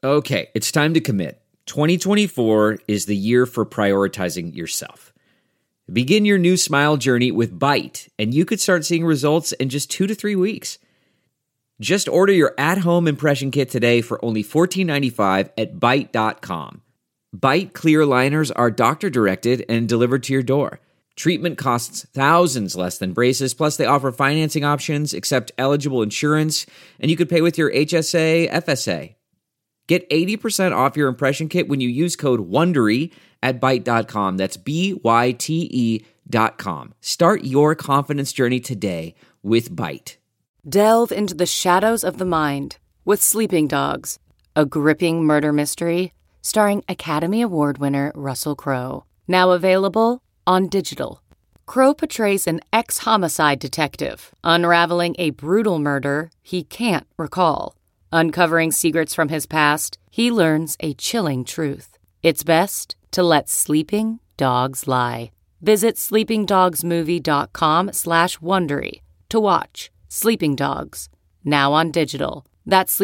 Okay, it's time to commit. 2024 is the year for prioritizing yourself. Begin your new smile journey with Byte, and you could start seeing results in just 2 to 3 weeks. Just order your at-home impression kit today for only $14.95 at Byte.com. Byte clear liners are doctor-directed and delivered to your door. Treatment costs thousands less than braces, plus they offer financing options, accept eligible insurance, and you could pay with your HSA, FSA. Get 80% off your impression kit when you use code WONDERY at Byte.com. That's BYTE.com. Start your confidence journey today with Byte. Delve into the shadows of the mind with Sleeping Dogs, a gripping murder mystery starring Academy Award winner Russell Crowe. Now available on digital. Crowe portrays an ex-homicide detective unraveling a brutal murder he can't recall. Uncovering secrets from his past, he learns a chilling truth. It's best to let sleeping dogs lie. Visit sleepingdogsmovie.com/Wondery to watch Sleeping Dogs, now on digital. That's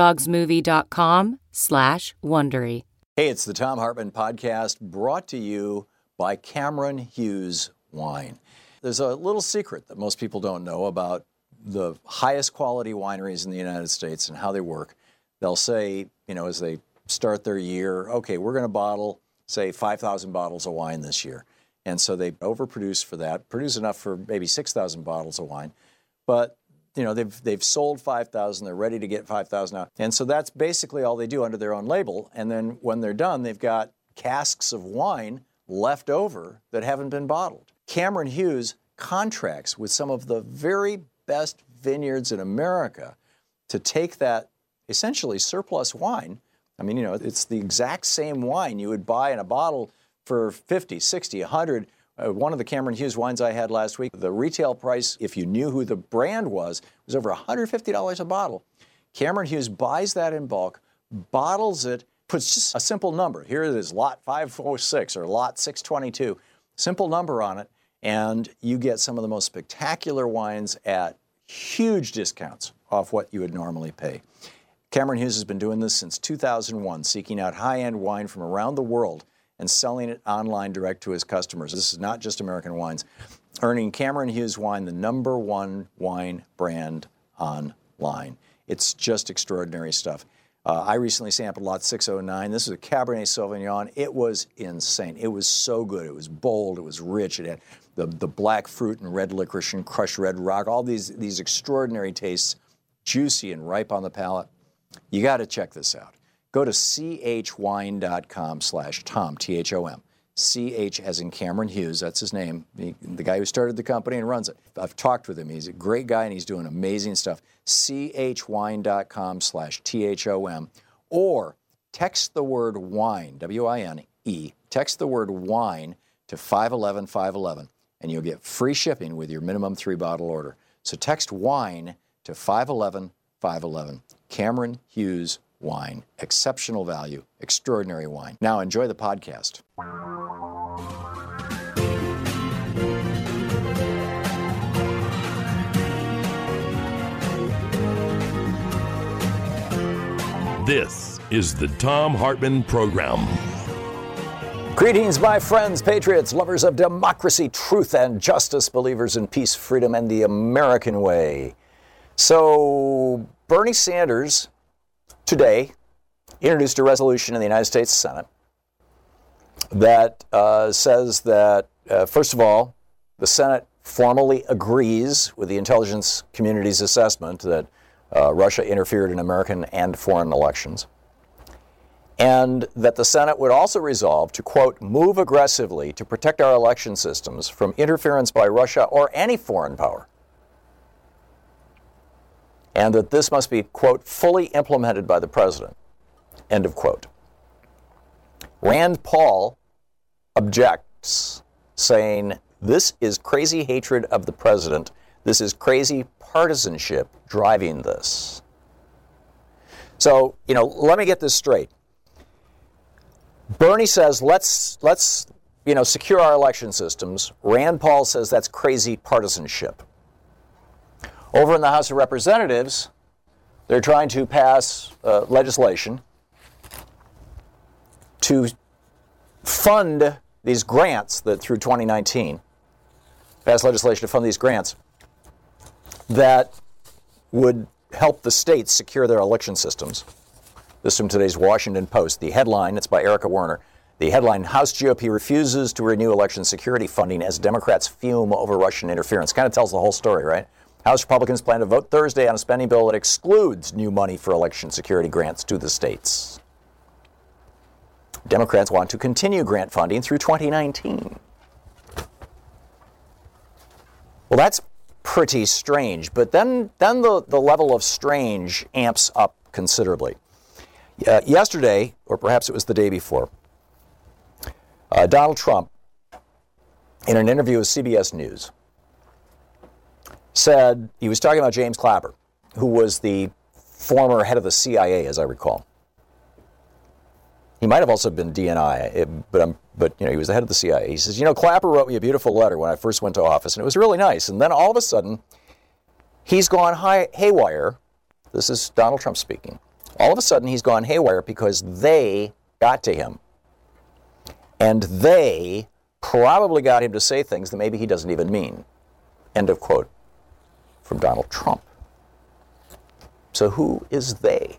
sleepingdogsmovie.com/Wondery. Hey, it's the Thom Hartmann Podcast, brought to you by Cameron Hughes Wine. There's a little secret that most people don't know about the highest quality wineries in the United States and how they work. They'll say, as they start their year, okay, we're going to bottle, say, 5,000 bottles of wine this year. And so they overproduce for that, produce enough for maybe 6,000 bottles of wine. But, they've sold 5,000, they're ready to get 5,000 out. And so that's basically all they do under their own label. And then when they're done, they've got casks of wine left over that haven't been bottled. Cameron Hughes contracts with some of the very best vineyards in America to take that essentially surplus wine. I mean, it's the exact same wine you would buy in a bottle for 50, 60, 100. One of the Cameron Hughes wines I had last week, the retail price, if you knew who the brand was over $150 a bottle. Cameron Hughes buys that in bulk, bottles it, puts just a simple number. Here it is, lot 506 or lot 622. Simple number on it, and you get some of the most spectacular wines at huge discounts off what you would normally pay. Cameron Hughes has been doing this since 2001, seeking out high-end wine from around the world and selling it online direct to his customers. This is not just American wines, earning Cameron Hughes Wine the #1 wine brand online. It's just extraordinary stuff. I recently sampled lot 609. This is a Cabernet Sauvignon. It was insane. It was so good. It was bold. It was rich. It had the black fruit and red licorice and crushed red rock, all these extraordinary tastes, juicy and ripe on the palate. You got to check this out. Go to chwine.com/Tom, Thom. CH as in Cameron Hughes, that's his name, the guy who started the company and runs it. I've talked with him. He's a great guy and he's doing amazing stuff. chwine.com/Thom, or text the word wine, W-I-N-E, text the word wine to 511-511 and you'll get free shipping with your minimum 3-bottle order. So text wine to 511-511. Cameron Hughes Wine. Exceptional value. Extraordinary wine. Now enjoy the podcast. This is the Thom Hartmann Program. Greetings, my friends, patriots, lovers of democracy, truth, and justice, believers in peace, freedom, and the American way. So, Bernie Sanders today introduced a resolution in the United States Senate that says that, first of all, the Senate formally agrees with the intelligence community's assessment that Russia interfered in American and foreign elections, and that the Senate would also resolve to, quote, move aggressively to protect our election systems from interference by Russia or any foreign power, and that this must be, quote, fully implemented by the president, end of quote. Rand Paul objects, saying, this is crazy hatred of the president. This is crazy partisanship driving this. So, let me get this straight. Bernie says, let's secure our election systems. Rand Paul says that's crazy partisanship. Over in the House of Representatives, they're trying to pass legislation to fund these grants that through 2019, passed legislation to fund these grants that would help the states secure their election systems. This is from today's Washington Post. The headline, it's by Erica Werner. The headline, House GOP refuses to renew election security funding as Democrats fume over Russian interference. Kind of tells the whole story, right? House Republicans plan to vote Thursday on a spending bill that excludes new money for election security grants to the states. Democrats want to continue grant funding through 2019. Well, that's pretty strange, but then the level of strange amps up considerably. Yesterday, or perhaps it was the day before, Donald Trump, in an interview with CBS News, said he was talking about James Clapper, who was the former head of the CIA, as I recall. He might have also been DNI, but he was the head of the CIA. He says, Clapper wrote me a beautiful letter when I first went to office, and it was really nice. And then all of a sudden, he's gone haywire. This is Donald Trump speaking. All of a sudden, he's gone haywire because they got to him. And they probably got him to say things that maybe he doesn't even mean. End of quote from Donald Trump. So who is they?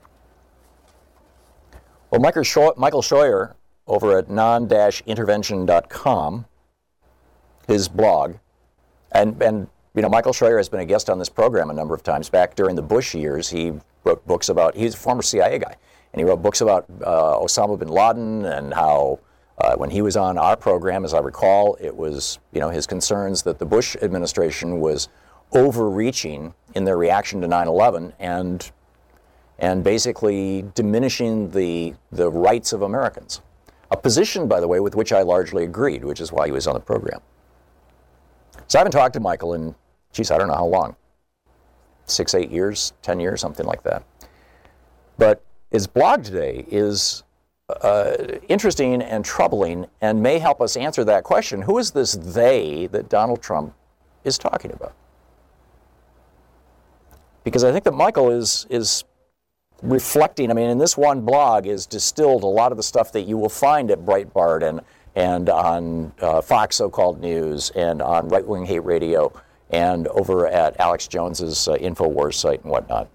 Well, Michael Scheuer over at non-intervention.com, his blog, and Michael Scheuer has been a guest on this program a number of times. Back during the Bush years, he wrote books about, he's a former CIA guy, and he wrote books about Osama bin Laden and how when he was on our program, as I recall, it was, his concerns that the Bush administration was overreaching in their reaction to 9/11 and basically diminishing the rights of Americans. A position, by the way, with which I largely agreed, which is why he was on the program. So I haven't talked to Michael in, I don't know how long. 6, 8 years, 10 years, something like that. But his blog today is interesting and troubling and may help us answer that question. Who is this they that Donald Trump is talking about? Because I think that Michael is reflecting, in this one blog is distilled a lot of the stuff that you will find at Breitbart and on Fox so-called news and on Right Wing Hate Radio and over at Alex Jones's InfoWars site and whatnot.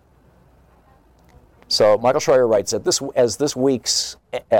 So Michael Scheuer writes, as this week's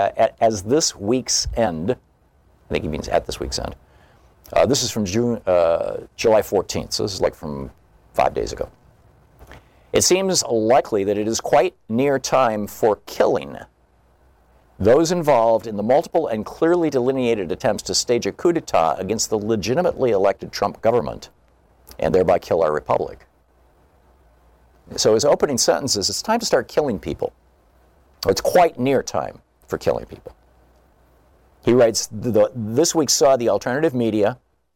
end, I think he means at this week's end. This is from July 14th, so this is like from 5 days ago. It seems likely that it is quite near time for killing those involved in the multiple and clearly delineated attempts to stage a coup d'etat against the legitimately elected Trump government and thereby kill our republic. So his opening sentence is, it's time to start killing people. It's quite near time for killing people. He writes, this week saw the alternative media,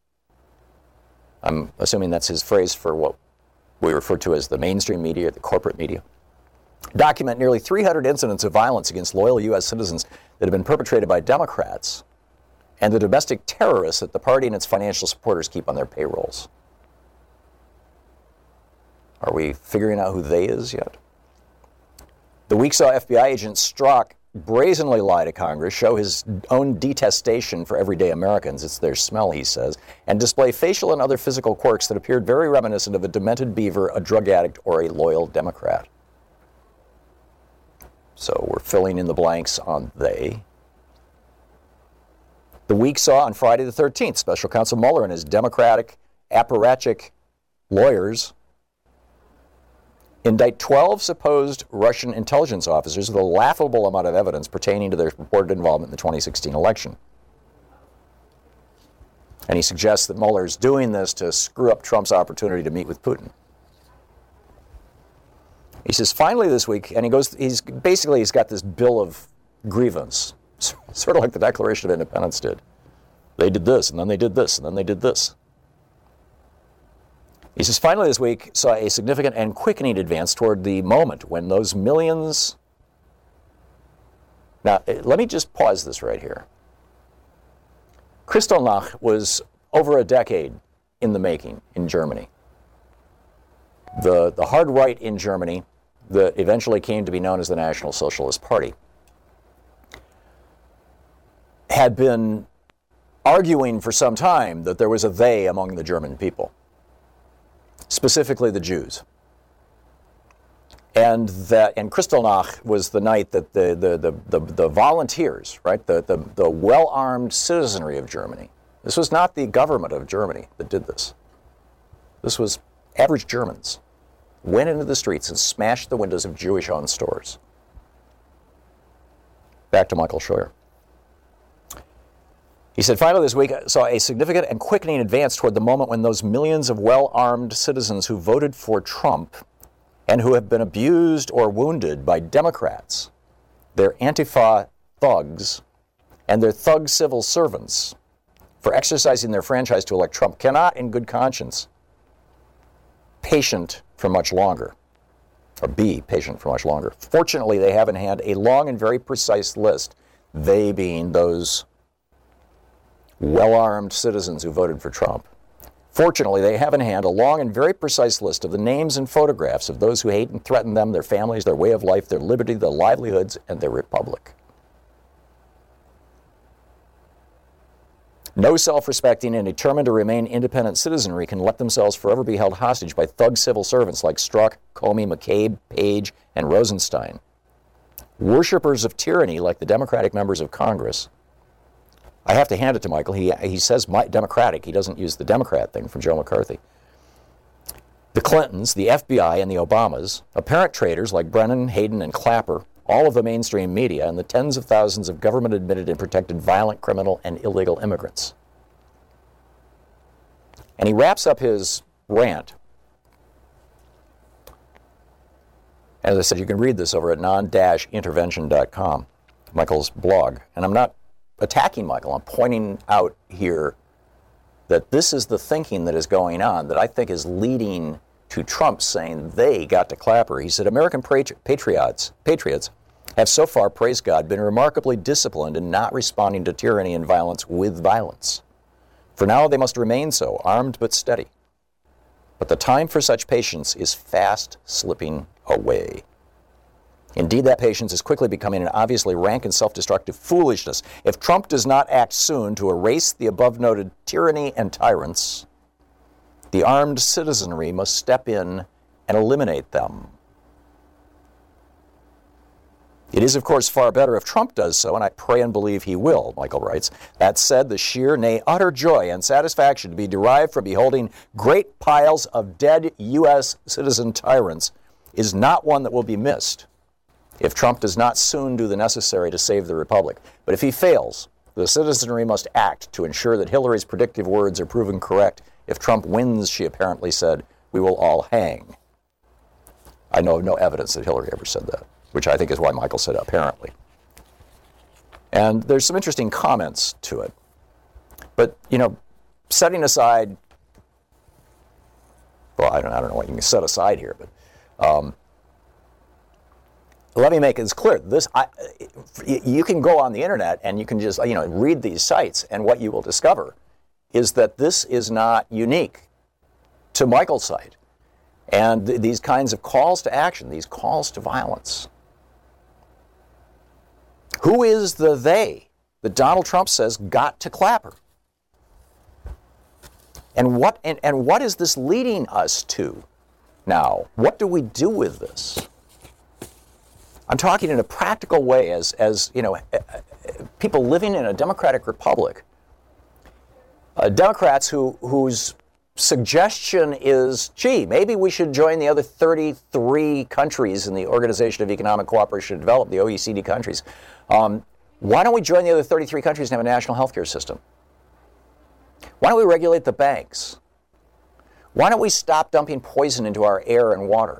I'm assuming that's his phrase for what we refer to as the mainstream media, the corporate media, document nearly 300 incidents of violence against loyal U.S. citizens that have been perpetrated by Democrats and the domestic terrorists that the party and its financial supporters keep on their payrolls. Are we figuring out who they is yet? The week saw FBI agent Strzok brazenly lie to Congress, show his own detestation for everyday Americans, it's their smell, he says, and display facial and other physical quirks that appeared very reminiscent of a demented beaver, a drug addict, or a loyal Democrat. So we're filling in the blanks on they. The week saw on Friday the 13th, Special Counsel Mueller and his Democratic apparatchik lawyers indict 12 supposed Russian intelligence officers with a laughable amount of evidence pertaining to their purported involvement in the 2016 election. And he suggests that Mueller is doing this to screw up Trump's opportunity to meet with Putin. He says, finally this week, and he's got this bill of grievance, sort of like the Declaration of Independence did. They did this, and then they did this, and then they did this. He says, finally this week saw a significant and quickening advance toward the moment when those millions... Now, let me just pause this right here. Kristallnacht was over a decade in the making in Germany. The hard right in Germany that eventually came to be known as the National Socialist Party had been arguing for some time that there was a they among the German people, specifically the Jews. And Kristallnacht was the night that the volunteers, right, the well-armed citizenry of Germany, this was not the government of Germany that did this. This was average Germans, went into the streets and smashed the windows of Jewish-owned stores. Back to Michael Scheuer. He said, finally this week I saw a significant and quickening advance toward the moment when those millions of well-armed citizens who voted for Trump and who have been abused or wounded by Democrats, their Antifa thugs, and their thug civil servants for exercising their franchise to elect Trump cannot, in good conscience, patient for much longer, or be patient for much longer. Fortunately, they have in hand a long and very precise list, they being those well-armed citizens who voted for Trump. Fortunately, they have in hand a long and very precise list of the names and photographs of those who hate and threaten them, their families, their way of life, their liberty, their livelihoods, and their republic. No self-respecting and determined to remain independent citizenry can let themselves forever be held hostage by thug civil servants like Strzok, Comey, McCabe, Page, and Rosenstein. Worshippers of tyranny like the Democratic members of Congress. I have to hand it to Michael. He says Democratic. He doesn't use the Democrat thing from Joe McCarthy. The Clintons, the FBI, and the Obamas, apparent traitors like Brennan, Hayden, and Clapper, all of the mainstream media, and the tens of thousands of government-admitted and protected violent, criminal, and illegal immigrants. And he wraps up his rant. As I said, you can read this over at non-intervention.com, Michael's blog. And I'm not attacking Michael. I'm pointing out here that this is the thinking that is going on that I think is leading to Trump saying they got to Clapper. He said, American patriots have so far, praise God, been remarkably disciplined in not responding to tyranny and violence with violence. For now, they must remain so, armed but steady. But the time for such patience is fast slipping away. Indeed, that patience is quickly becoming an obviously rank and self-destructive foolishness. If Trump does not act soon to erase the above-noted tyranny and tyrants, the armed citizenry must step in and eliminate them. It is, of course, far better if Trump does so, and I pray and believe he will, Michael writes. That said, the sheer, nay, utter joy and satisfaction to be derived from beholding great piles of dead U.S. citizen tyrants is not one that will be missed if Trump does not soon do the necessary to save the republic. But if he fails, the citizenry must act to ensure that Hillary's predictive words are proven correct. If Trump wins, she apparently said, we will all hang. I know of no evidence that Hillary ever said that, which I think is why Michael said apparently. And there's some interesting comments to it. But, you know, setting aside, well, I don't know what you can set aside here, but let me make it clear. You can go on the internet and you can just, read these sites, and what you will discover is that this is not unique to Michael's site. And these kinds of calls to action, these calls to violence. Who is the they that Donald Trump says got to Clapper? And what is this leading us to now? What do we do with this? I'm talking in a practical way as people living in a democratic republic. Democrats whose suggestion is, gee, maybe we should join the other 33 countries in the Organization of Economic Cooperation and Development, the OECD countries. Why don't we join the other 33 countries and have a national health care system? Why don't we regulate the banks? Why don't we stop dumping poison into our air and water?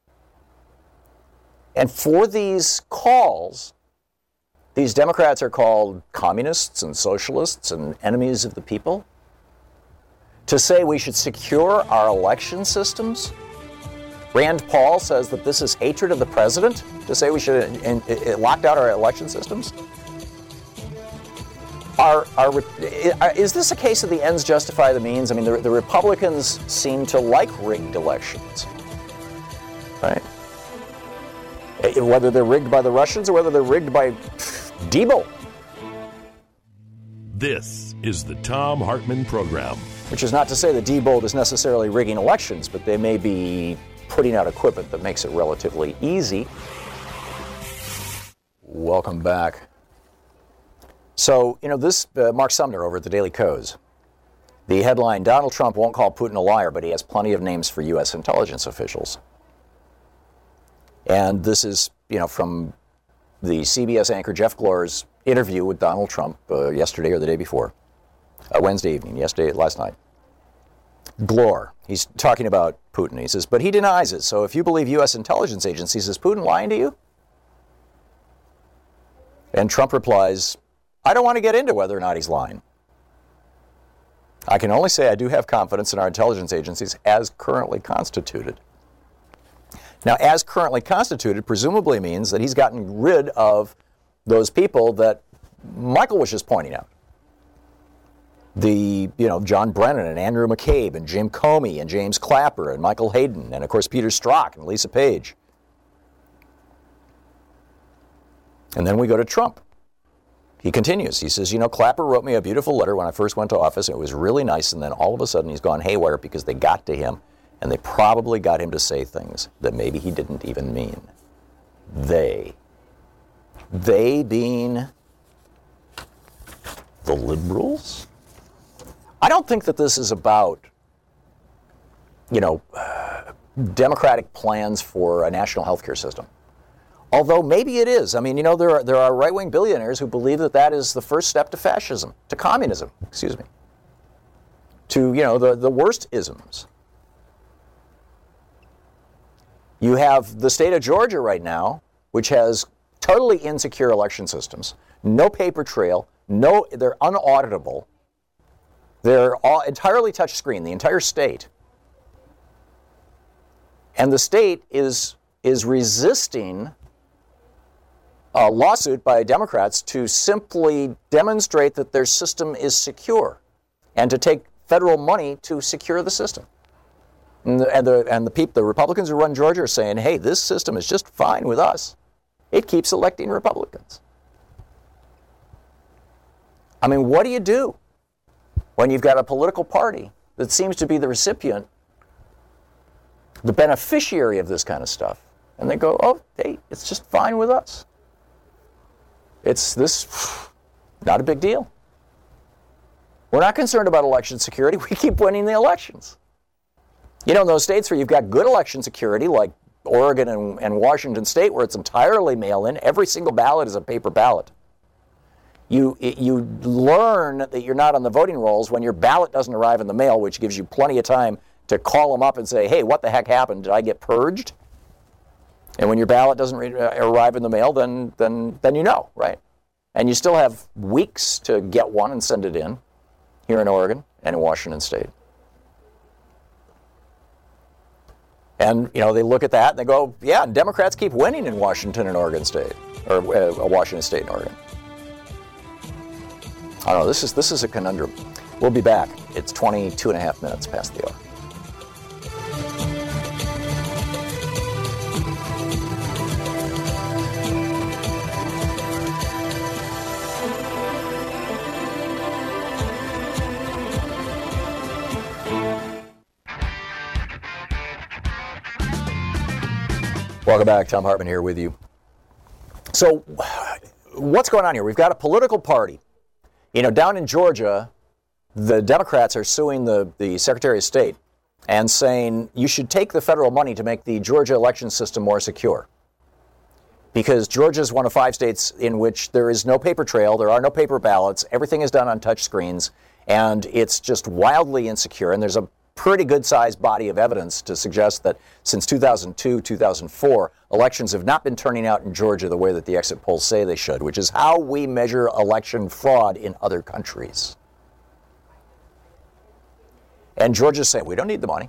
And for these calls, these Democrats are called communists and socialists and enemies of the people. To say we should secure our election systems. Rand Paul says that this is hatred of the president, to say we should lock down our election systems. Is this a case of the ends justify the means? I mean, the Republicans seem to like rigged elections, right? Whether they're rigged by the Russians or whether they're rigged by Debo. This is the Thom Hartmann Program. Which is not to say that Diebold is necessarily rigging elections, but they may be putting out equipment that makes it relatively easy. Welcome back. So, this Mark Sumner over at the Daily Kos. The headline, Donald Trump won't call Putin a liar, but he has plenty of names for U.S. intelligence officials. And this is, from the CBS anchor Jeff Glor's interview with Donald Trump yesterday or the day before. Wednesday evening, last night. Glor, he's talking about Putin. He says, but he denies it. So if you believe U.S. intelligence agencies, is Putin lying to you? And Trump replies, I don't want to get into whether or not he's lying. I can only say I do have confidence in our intelligence agencies as currently constituted. Now, as currently constituted presumably means that he's gotten rid of those people that Michael was just pointing out. John Brennan and Andrew McCabe and Jim Comey and James Clapper and Michael Hayden and, of course, Peter Strzok and Lisa Page. And then we go to Trump. He continues. He says, Clapper wrote me a beautiful letter when I first went to office. And it was really nice. And then all of a sudden he's gone haywire because they got to him. And they probably got him to say things that maybe he didn't even mean. They being the liberals? I don't think that this is about, democratic plans for a national health care system. Although maybe it is. I mean, there are right-wing billionaires who believe that that is the first step to fascism, to communism, to, the worst isms. You have the state of Georgia right now, which has totally insecure election systems, no paper trail, they're unauditable. They're all entirely touchscreen, the entire state. And the state is resisting a lawsuit by Democrats to simply demonstrate that their system is secure and to take federal money to secure the system. And the Republicans who run Georgia are saying, hey, this system is just fine with us. It keeps electing Republicans. I mean, what do you do when you've got a political party that seems to be the recipient, the beneficiary of this kind of stuff? And they go, oh, hey, it's just fine with us. It's not a big deal. We're not concerned about election security. We keep winning the elections. In those states where you've got good election security, like Oregon and Washington State, where it's entirely mail-in, every single ballot is a paper ballot. You learn that you're not on the voting rolls when your ballot doesn't arrive in the mail, which gives you plenty of time to call them up and say, hey, what the heck happened? Did I get purged? And when your ballot doesn't arrive in the mail, then right? And you still have weeks to get one and send it in here in Oregon and in Washington State. And, they look at that and they go, yeah, and Democrats keep winning in Washington and Oregon State, or Washington State and Oregon. I don't know, this is a conundrum. We'll be back. It's 22 and a half minutes past the hour. Welcome back. Thom Hartmann here with you. So what's going on here? We've got a political party. Down in Georgia, the Democrats are suing the Secretary of State and saying you should take the federal money to make the Georgia election system more secure. Because Georgia is one of 5 states in which there is no paper trail, there are no paper ballots, everything is done on touch screens, and it's just wildly insecure. And there's a pretty good-sized body of evidence to suggest that since 2002, 2004, elections have not been turning out in Georgia the way that the exit polls say they should, which is how we measure election fraud in other countries. And Georgia's saying, we don't need the money.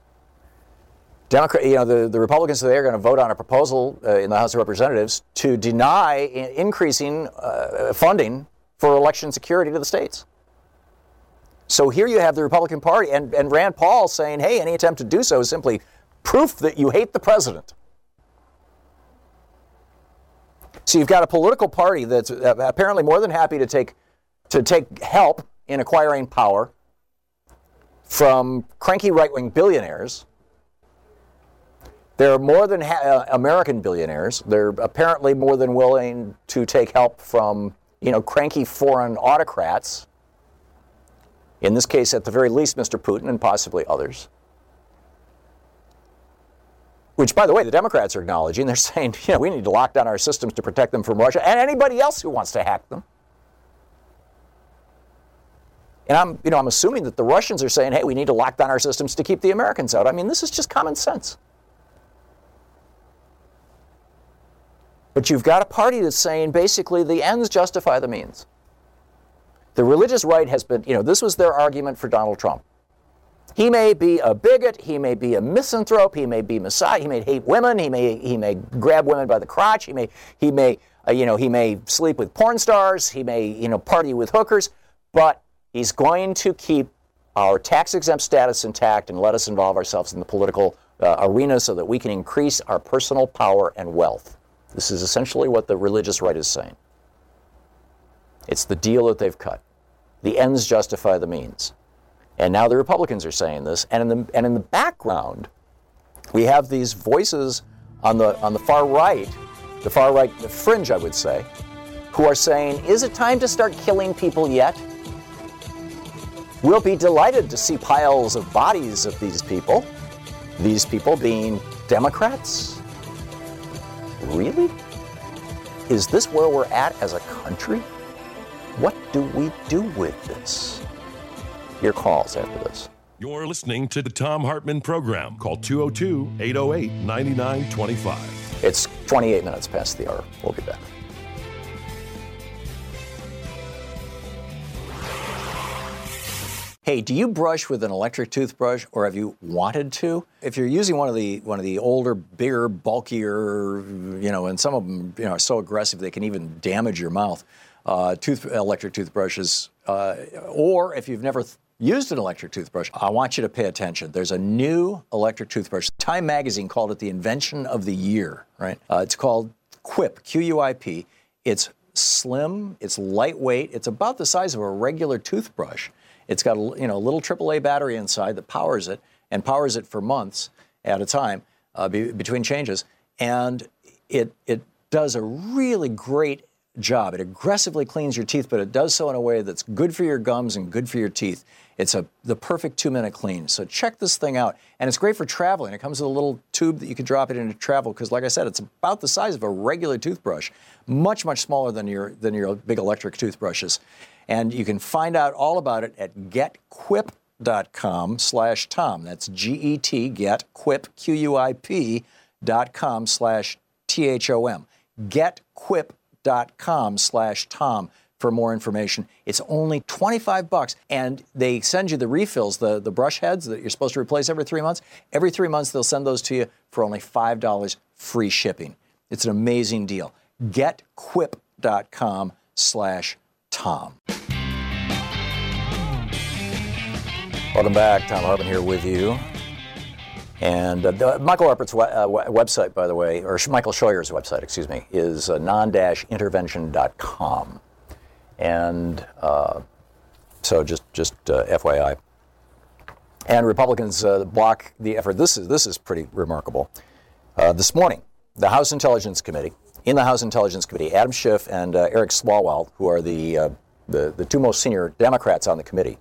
The Republicans today are going to vote on a proposal in the House of Representatives to deny increasing funding for election security to the states. So here you have the Republican Party and Rand Paul saying, hey, any attempt to do so is simply proof that you hate the president. So you've got a political party that's apparently more than happy to take to take help in acquiring power from cranky right-wing billionaires. They're more than American billionaires. They're apparently more than willing to take help from, cranky foreign autocrats. In this case, at the very least, Mr. Putin and possibly others. Which, by the way, the Democrats are acknowledging. They're saying, we need to lock down our systems to protect them from Russia and anybody else who wants to hack them. And I'm assuming that the Russians are saying, hey, we need to lock down our systems to keep the Americans out. I mean, this is just common sense. But you've got a party that's saying basically the ends justify the means. The religious right has been, this was their argument for Donald Trump. He may be a bigot, he may be a misanthrope, he may be he may hate women, he may grab women by the crotch, he may sleep with porn stars, he may party with hookers, but he's going to keep our tax-exempt status intact and let us involve ourselves in the political arena so that we can increase our personal power and wealth. This is essentially what the religious right is saying. It's the deal that they've cut. The ends justify the means. And now the Republicans are saying this. And in the background, we have these voices on the far right, the fringe, I would say, who are saying, is it time to start killing people yet? We'll be delighted to see piles of bodies of these people being Democrats. Really? Is this where we're at as a country? What do we do with this? Your calls after this. You're listening to the Thom Hartmann Program. Call 202-808-9925. It's 28 minutes past the hour. We'll be back. Hey, do you brush with an electric toothbrush, or have you wanted to? If you're using one of the older, bigger, bulkier, and some of them, are so aggressive they can even damage your mouth, electric toothbrushes, or if you've never used an electric toothbrush, I want you to pay attention. There's a new electric toothbrush. Time magazine called it the invention of the year, right? It's called Quip, Q-U-I-P. It's slim, it's lightweight, it's about the size of a regular toothbrush. It's got a little AAA battery inside that powers it, and powers it for months at a time between changes. And it does a really great job. It aggressively cleans your teeth, but it does so in a way that's good for your gums and good for your teeth. It's the perfect 2-minute clean. So check this thing out. And it's great for traveling. It comes with a little tube that you can drop it into travel because, like I said, it's about the size of a regular toothbrush, much, much smaller than your big electric toothbrushes. And you can find out all about it at getquip.com/Tom. That's G-E-T, getquip, Quip.com/THOM. Getquip.com/Tom for more information. It's only $25, and they send you the refills, the brush heads that you're supposed to replace every 3 months. Every 3 months, they'll send those to you for only $5 free shipping. It's an amazing deal. Getquip.com/Tom. Welcome back. Thom Hartmann here with you. And Michael Harpert's website, by the way, or Michael Scheuer's website, excuse me, is non-intervention.com. And so just FYI. And Republicans block the effort. This is pretty remarkable. This morning, the House Intelligence Committee, Adam Schiff and Eric Swalwell, who are the two most senior Democrats on the committee,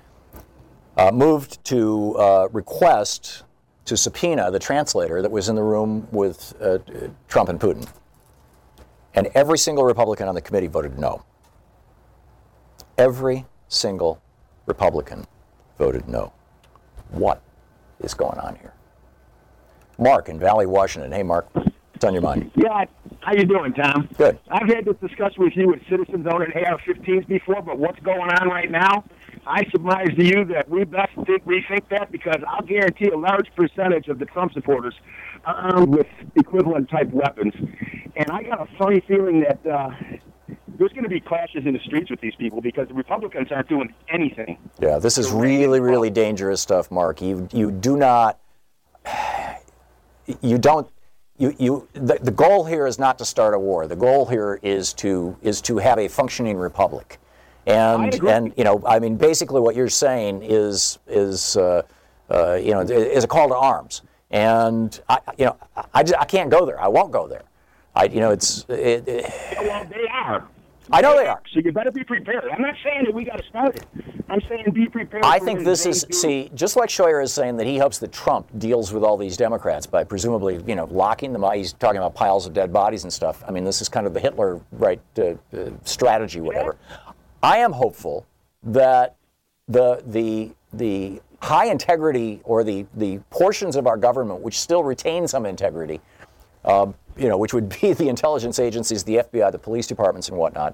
moved to request to subpoena the translator that was in the room with Trump and Putin. And every single Republican on the committee voted no. Every single Republican voted no. What is going on here? Mark in Valley, Washington. Hey, Mark, what's on your mind? Yeah, how you doing, Tom? Good. I've had this discussion with you with citizens owning AR-15s before, but what's going on right now? I surmise to you that we best rethink that, because I'll guarantee a large percentage of the Trump supporters are armed with equivalent-type weapons. And I got a funny feeling that there's going to be clashes in the streets with these people because the Republicans aren't doing anything. Yeah, this is really, really dangerous stuff, Mark. The goal here is not to start a war. The goal here is to have a functioning republic. And I mean, basically what you're saying is a call to arms. And I can't go there. I won't go there. Well, they are. I know they are. So you better be prepared. I'm not saying that we got to start it. I'm saying be prepared. I think this is, just like Scheuer is saying that he hopes that Trump deals with all these Democrats by presumably, locking them out. He's talking about piles of dead bodies and stuff. I mean, this is kind of the Hitler, strategy, whatever. Yeah. I am hopeful that the high integrity, or the portions of our government which still retain some integrity, which would be the intelligence agencies, the FBI, the police departments, and whatnot,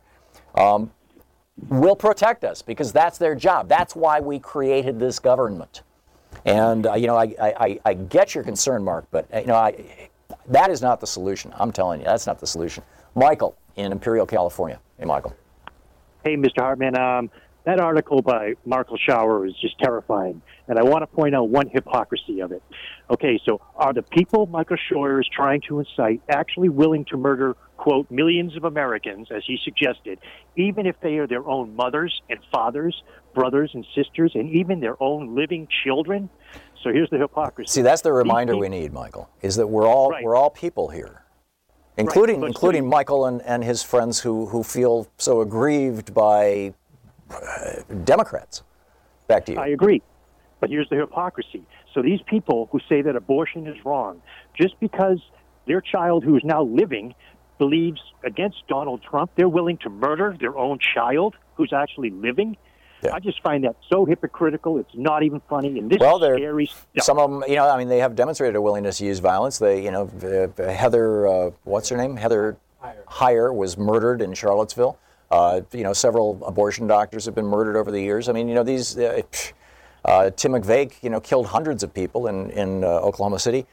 will protect us, because that's their job. That's why we created this government. And I get your concern, Mark, but that is not the solution. I'm telling you, that's not the solution. Michael in Imperial, California. Hey, Michael. Hey, Mr. Hartman. That article by Markel Schauer is just terrifying, and I want to point out one hypocrisy of it. Okay, so are the people Michael Schauer is trying to incite actually willing to murder, quote, millions of Americans, as he suggested, even if they are their own mothers and fathers, brothers and sisters, and even their own living children? So here's the hypocrisy. See, that's the reminder we need, Michael, is that we're all people here, including Michael and his friends who feel so aggrieved by Democrats. Back to you. I agree. But here's the hypocrisy. So these people who say that abortion is wrong, just because their child who is now living believes against Donald Trump, they're willing to murder their own child who's actually living? Yeah. I just find that so hypocritical. It's not even funny. And this is scary stuff. Some of them, they have demonstrated a willingness to use violence. They, Heather, what's her name? Heather Heyer was murdered in Charlottesville. Several abortion doctors have been murdered over the years. I mean, these Tim McVeigh, killed hundreds of people in Oklahoma City.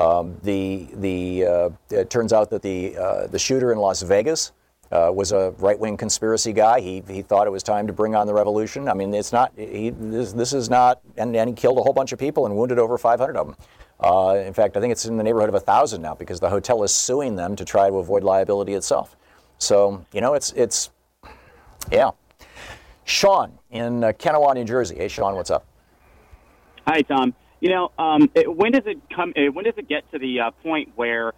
It turns out that the shooter in Las Vegas was a right-wing conspiracy guy. He thought it was time to bring on the revolution. I mean, it's not. This is not. And he killed a whole bunch of people and wounded over 500 of them. In fact, I think it's in the neighborhood of 1,000 now, because the hotel is suing them to try to avoid liability itself. So it's. Yeah. Sean in Kennewaw, New Jersey. Hey, Sean, what's up? Hi, Tom. When does it get to the point where,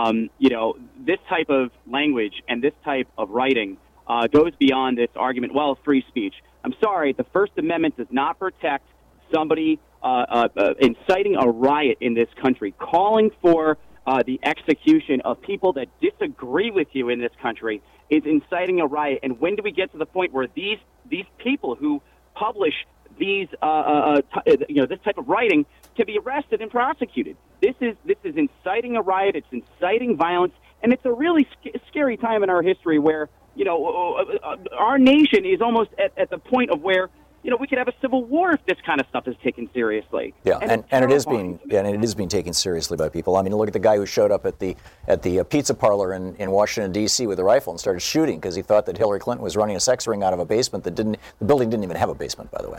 this type of language and this type of writing goes beyond this argument, well, free speech? I'm sorry, the First Amendment does not protect somebody inciting a riot in this country, calling for the execution of people that disagree with you in this country is inciting a riot. And when do we get to the point where these people who publish these this type of writing can be arrested and prosecuted? This is inciting a riot. It's inciting violence, and it's a really scary time in our history where our nation is almost at the point of where we could have a civil war if this kind of stuff is taken seriously. Yeah, and it is being taken seriously by people. I mean, look at the guy who showed up at the pizza parlor in Washington D.C. with a rifle and started shooting because he thought that Hillary Clinton was running a sex ring out of a basement the building didn't even have a basement, by the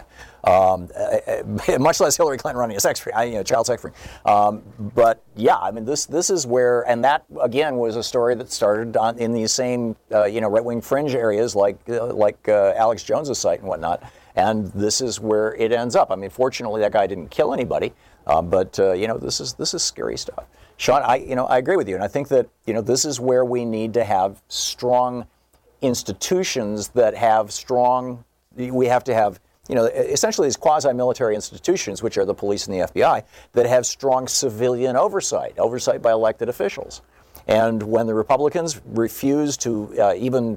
way. Much less Hillary Clinton running a sex ring, child sex ring. But yeah, I mean, this is where, and that again was a story that started in these same right-wing fringe areas like Alex Jones's site and whatnot. And this is where it ends up. I mean, fortunately, that guy didn't kill anybody, but this is scary stuff. Sean, I agree with you, and I think that this is where we need to have strong institutions that have strong. We have to have essentially these quasi-military institutions, which are the police and the FBI, that have strong civilian oversight by elected officials. And when the Republicans refuse to even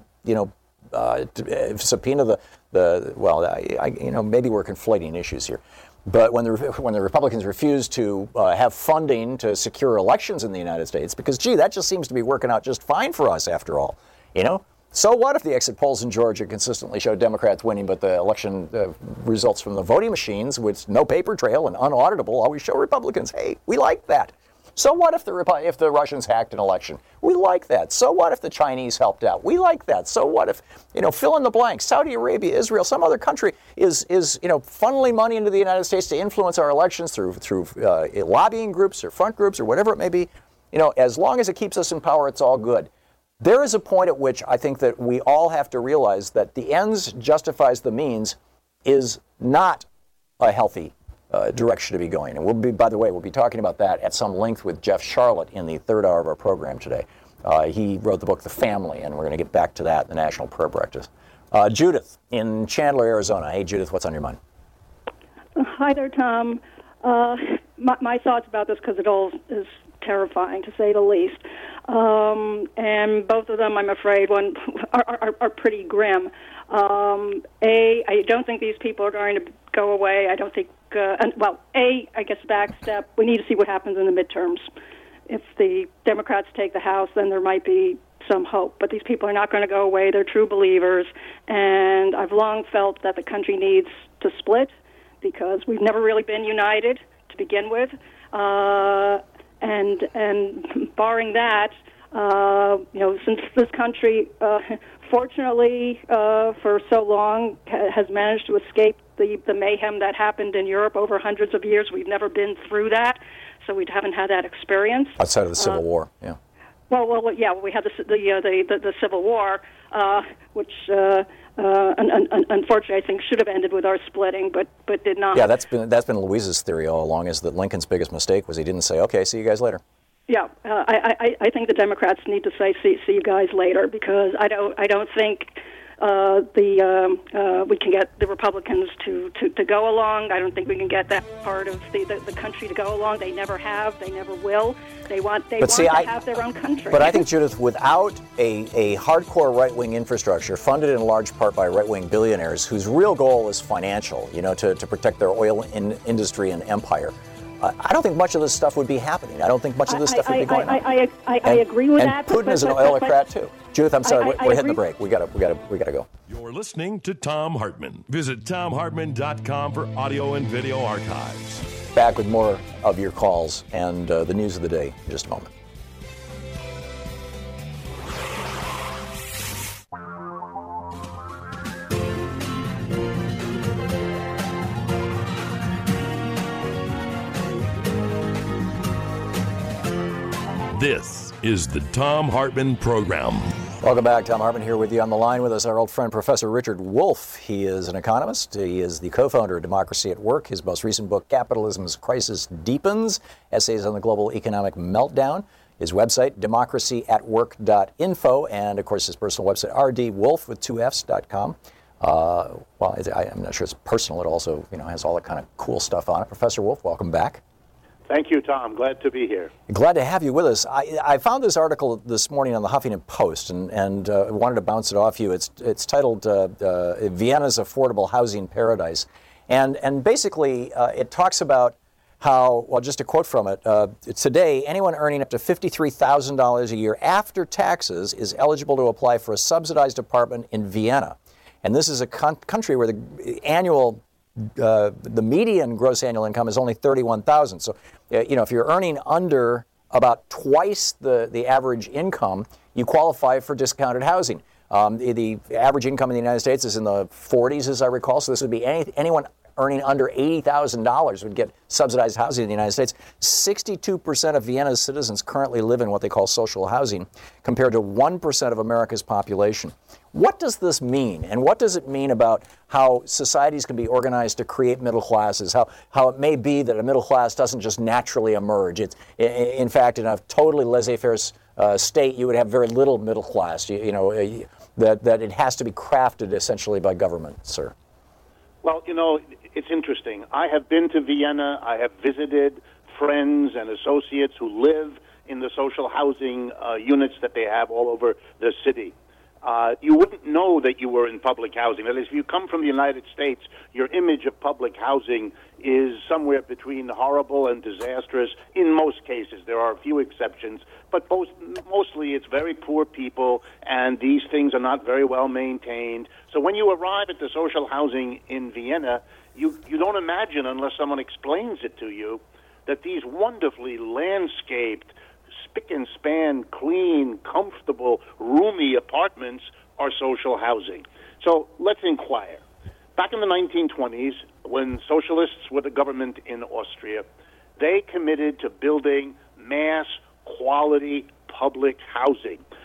subpoena maybe we're conflating issues here, but when the Republicans refuse to have funding to secure elections in the United States, because that just seems to be working out just fine for us after all, So what if the exit polls in Georgia consistently show Democrats winning, but the election results from the voting machines with no paper trail and unauditable always show Republicans? Hey, we like that. So what if the Russians hacked an election? We like that. So what if the Chinese helped out? We like that. So what if, fill in the blank, Saudi Arabia, Israel, some other country is funneling money into the United States to influence our elections through lobbying groups or front groups or whatever it may be. As long as it keeps us in power, it's all good. there is a point at which I think that we all have to realize that the ends justifies the means is not a healthy direction to be going. And by the way, we'll be talking about that at some length with Jeff Sharlet in the third hour of our program today. He wrote the book The Family, and we're going to get back to that in the National Prayer Breakfast. Judith in Chandler, Arizona. Hey, Judith, what's on your mind? Hi there, Tom. My thoughts about this, because it all is terrifying, to say the least. And both of them, I'm afraid, are pretty grim. I don't think these people are going to go away. I don't think, I guess backstep. We need to see what happens in the midterms. If the Democrats take the House, then there might be some hope. But these people are not going to go away. They're true believers. And I've long felt that the country needs to split because we've never really been united to begin with. And barring that, since this country, fortunately, for so long, has managed to escape the mayhem that happened in Europe over hundreds of years, we've never been through that, so we haven't had that experience. Outside of the Civil War, yeah. Well, we had the Civil War, which unfortunately I think should have ended with our splitting, but did not. Yeah, that's been Louise's theory all along, is that Lincoln's biggest mistake was he didn't say, "Okay, see you guys later." Yeah, I think the Democrats need to say see you guys later, because I don't think we can get the Republicans to go along. I don't think we can get that part of the country to go along. They never have. They never will. They want to have their own country. But I think, Judith, without a hardcore right-wing infrastructure funded in large part by right-wing billionaires whose real goal is financial, to protect their oil industry and empire, I don't think much of this stuff would be happening. I don't think much of this stuff would be going on. I agree with that. And Putin is an oilocrat too. Judith, I'm sorry, we're hitting the break. We gotta go. You're listening to Thom Hartmann. Visit ThomHartmann.com for audio and video archives. Back with more of your calls and the news of the day in just a moment. This is the Thom Hartmann Program. Welcome back. Thom Hartmann here with you. On the line with us, our old friend, Professor Richard Wolff. He is an economist. He is the co-founder of Democracy at Work. His most recent book, Capitalism's Crisis Deepens, Essays on the Global Economic Meltdown. His website, democracyatwork.info. And, of course, his personal website, rdwolff with 2fs.com. I'm not sure it's personal. It also, has all that kind of cool stuff on it. Professor Wolff, welcome back. Thank you, Tom. Glad to be here. Glad to have you with us. I found this article this morning on the Huffington Post and wanted to bounce it off you. It's titled Vienna's Affordable Housing Paradise. And basically it talks about how, just a quote from it, today anyone earning up to $53,000 a year after taxes is eligible to apply for a subsidized apartment in Vienna. And this is a country where the median gross annual income is only $31,000. So, if you're earning under about twice the average income, you qualify for discounted housing. The average income in the United States is in the 40s, as I recall. So this would be anyone earning under $80,000 would get subsidized housing in the United States. 62% of Vienna's citizens currently live in what they call social housing, compared to 1% of America's population. What does this mean? And what does it mean about how societies can be organized to create middle classes? How it may be that a middle class doesn't just naturally emerge. It's, in fact, in a totally laissez-faire state, you would have very little middle class. That it has to be crafted essentially by government, sir. Well, it's interesting. I have been to Vienna. I have visited friends and associates who live in the social housing units that they have all over the city. You wouldn't know that you were in public housing. That is, if you come from the United States, your image of public housing is somewhere between horrible and disastrous in most cases. There are a few exceptions, but mostly it's very poor people, and these things are not very well maintained. So when you arrive at the social housing in Vienna, you don't imagine, unless someone explains it to you, that these wonderfully landscaped, spick and span, clean, comfortable, roomy apartments are social housing. So let's inquire. Back in the 1920s, when socialists were the government in Austria, they committed to building mass quality public housing.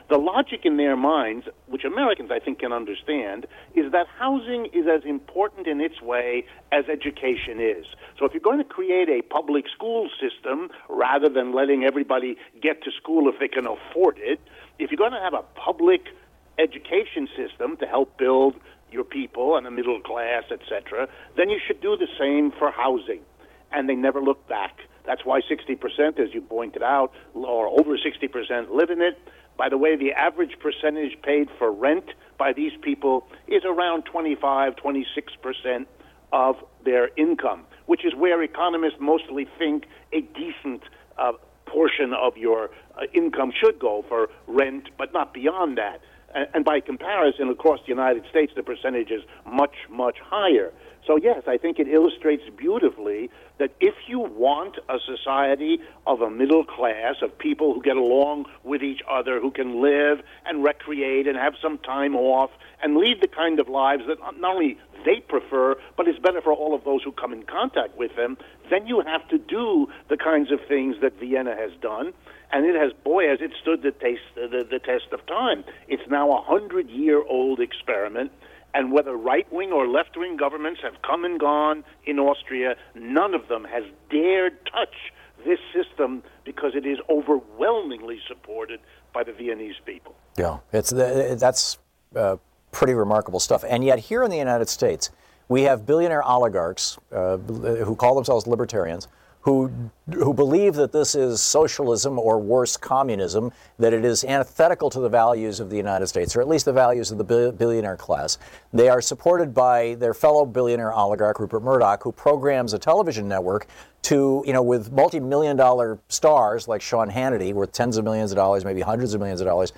The logic in their minds, which Americans I think can understand, is that housing is as important in its way as education is. So if you're going to create a public school system rather than letting everybody get to school if they can afford it, if you're going to have a public education system to help build your people and the middle class, etc., then you should do the same for housing. And they never look back. That's why 60%, as you pointed out, or over 60% live in it. By the way, the average percentage paid for rent by these people is around 25, 26% of their income, which is where economists mostly think a decent portion of your income should go for rent, but not beyond that. And by comparison, across the United States, the percentage is much, much higher. So, yes, I think it illustrates beautifully that if you want a society of a middle class, of people who get along with each other, who can live and recreate and have some time off and lead the kind of lives that not only they prefer, but is better for all of those who come in contact with them, then you have to do the kinds of things that Vienna has done. And it has, boy, has it stood the test of time. It's now a 100-year-old experiment. And whether right-wing or left-wing governments have come and gone in Austria, none of them has dared touch this system because it is overwhelmingly supported by the Viennese people. Yeah, that's pretty remarkable stuff. And yet here in the United States, we have billionaire oligarchs who call themselves libertarians, who believe that this is socialism or worse, communism, that it is antithetical to the values of the United States, or at least the values of the billionaire class. They are supported by their fellow billionaire oligarch, Rupert Murdoch, who programs a television network to, with multi-million-dollar stars like Sean Hannity, worth tens of millions of dollars, maybe hundreds of millions of dollars,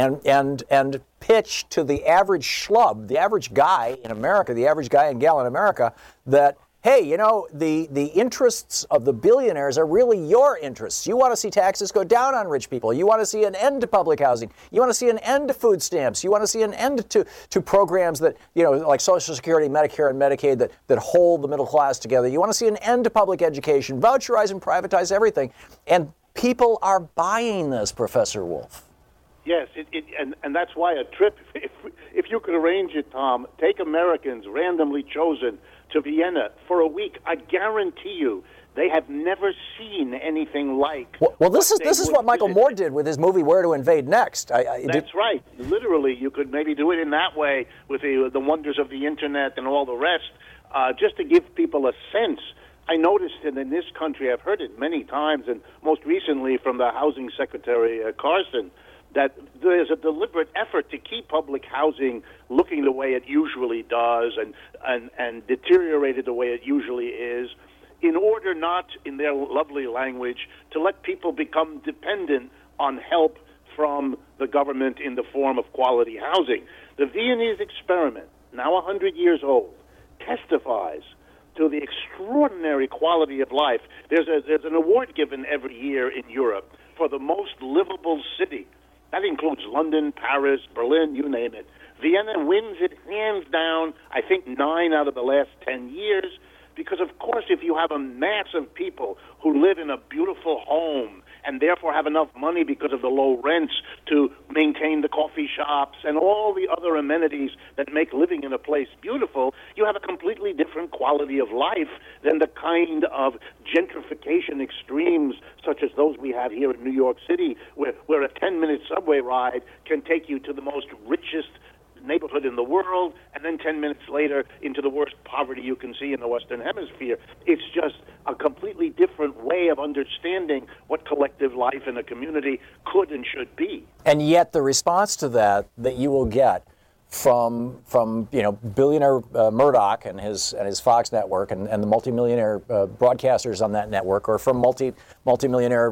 and pitch to the average schlub, the average guy in America, the average guy and gal in America, that hey, the interests of the billionaires are really your interests. You want to see taxes go down on rich people. You want to see an end to public housing. You want to see an end to food stamps. You want to see an end to programs that, like Social Security, Medicare, and Medicaid that hold the middle class together. You want to see an end to public education, voucherize and privatize everything. And people are buying this, Professor Wolf. Yes, and that's why a trip, if you could arrange it, Tom, take Americans randomly chosen to Vienna for a week. I guarantee you they have never seen anything like. Well, this is what Michael Moore did with his movie Where to Invade Next. That's right. Literally, you could maybe do it in that way with the wonders of the internet and all the rest, just to give people a sense. I noticed in this country, I've heard it many times, and most recently from the Housing Secretary Carson, that there's a deliberate effort to keep public housing looking the way it usually does and deteriorated the way it usually is, in order not, in their lovely language, to let people become dependent on help from the government in the form of quality housing. The Viennese experiment, now 100 years old, testifies to the extraordinary quality of life. There's an award given every year in Europe for the most livable city. That includes London, Paris, Berlin, you name it. Vienna wins it hands down, I think 9 out of the last 10 years, because, of course, if you have a mass of people who live in a beautiful home and therefore have enough money because of the low rents to maintain the coffee shops and all the other amenities that make living in a place beautiful, you have a completely different quality of life than the kind of gentrification extremes such as those we have here in New York City, where a 10-minute subway ride can take you to the most richest neighborhood in the world, and then 10 minutes later into the worst poverty you can see in the Western Hemisphere. It's just a completely different way of understanding what collective life in a community could and should be. And yet the response to that you will get from billionaire Murdoch and his Fox network and the multimillionaire broadcasters on that network, or from multimillionaire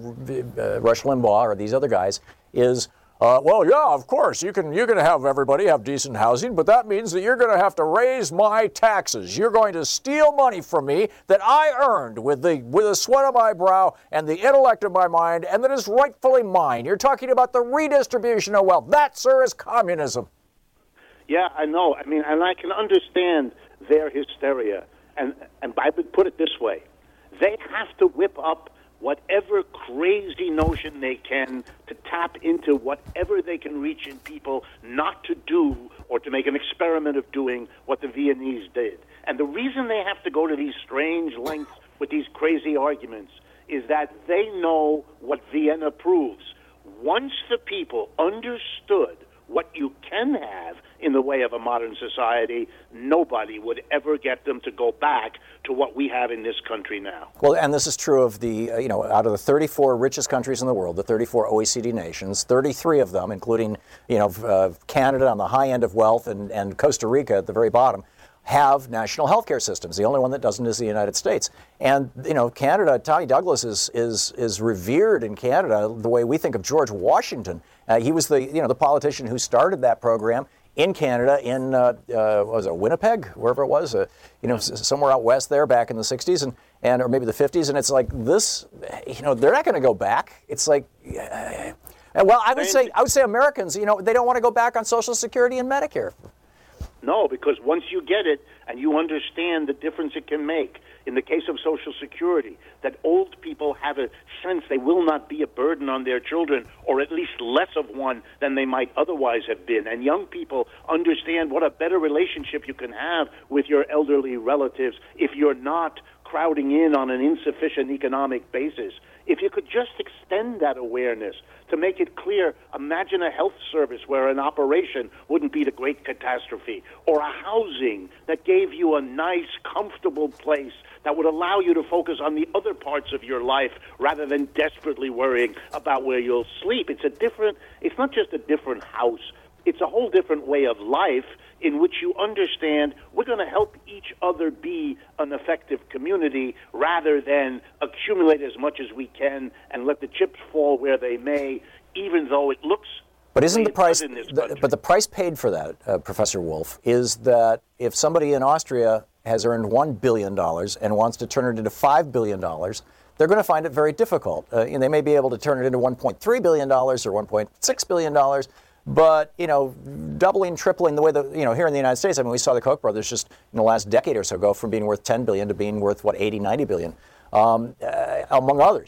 Rush Limbaugh or these other guys, is well, yeah, of course, you can have everybody have decent housing, but that means that you're going to have to raise my taxes. You're going to steal money from me that I earned with the sweat of my brow and the intellect of my mind, and that is rightfully mine. You're talking about the redistribution of wealth. That, sir, is communism. Yeah, I know. I mean, and I can understand their hysteria. And I would put it this way. They have to whip up whatever crazy notion they can to tap into whatever they can reach in people not to do or to make an experiment of doing what the Viennese did. And the reason they have to go to these strange lengths with these crazy arguments is that they know what Vienna proves. Once the people understood what you can have in the way of a modern society, nobody would ever get them to go back to what we have in this country now. Well, and this is true of the, out of the 34 richest countries in the world, the 34 OECD nations, 33 of them, including, Canada on the high end of wealth and Costa Rica at the very bottom, have national health care systems. The only one that doesn't is the United States. And, Canada, Tommy Douglas is revered in Canada the way we think of George Washington. He was the politician who started that program in Canada in, Winnipeg, wherever it was, somewhere out west there back in the 60s or maybe the 50s. And it's like this, they're not going to go back. It's like, well, I would say Americans, they don't want to go back on Social Security and Medicare. No, because once you get it and you understand the difference it can make, in the case of Social Security, that old people have a sense they will not be a burden on their children, or at least less of one than they might otherwise have been. And young people understand what a better relationship you can have with your elderly relatives if you're not crowding in on an insufficient economic basis. If you could just extend that awareness to make it clear, imagine a health service where an operation wouldn't be the great catastrophe, or a housing that gave you a nice, comfortable place that would allow you to focus on the other parts of your life rather than desperately worrying about where you'll sleep. It's not just a different house. It's a whole different way of life in which you understand we're going to help each other be an effective community rather than accumulate as much as we can and let the chips fall where they may, even though it looks. But isn't the price? But the price paid for that, Professor Wolf, is that if somebody in Austria has earned $1 billion and wants to turn it into $5 billion, they're going to find it very difficult. And they may be able to turn it into $1.3 billion or $1.6 billion. But, doubling, tripling the way that, here in the United States, we saw the Koch brothers just in the last decade or so go from being worth $10 billion to being worth, 80, 90 billion, among others.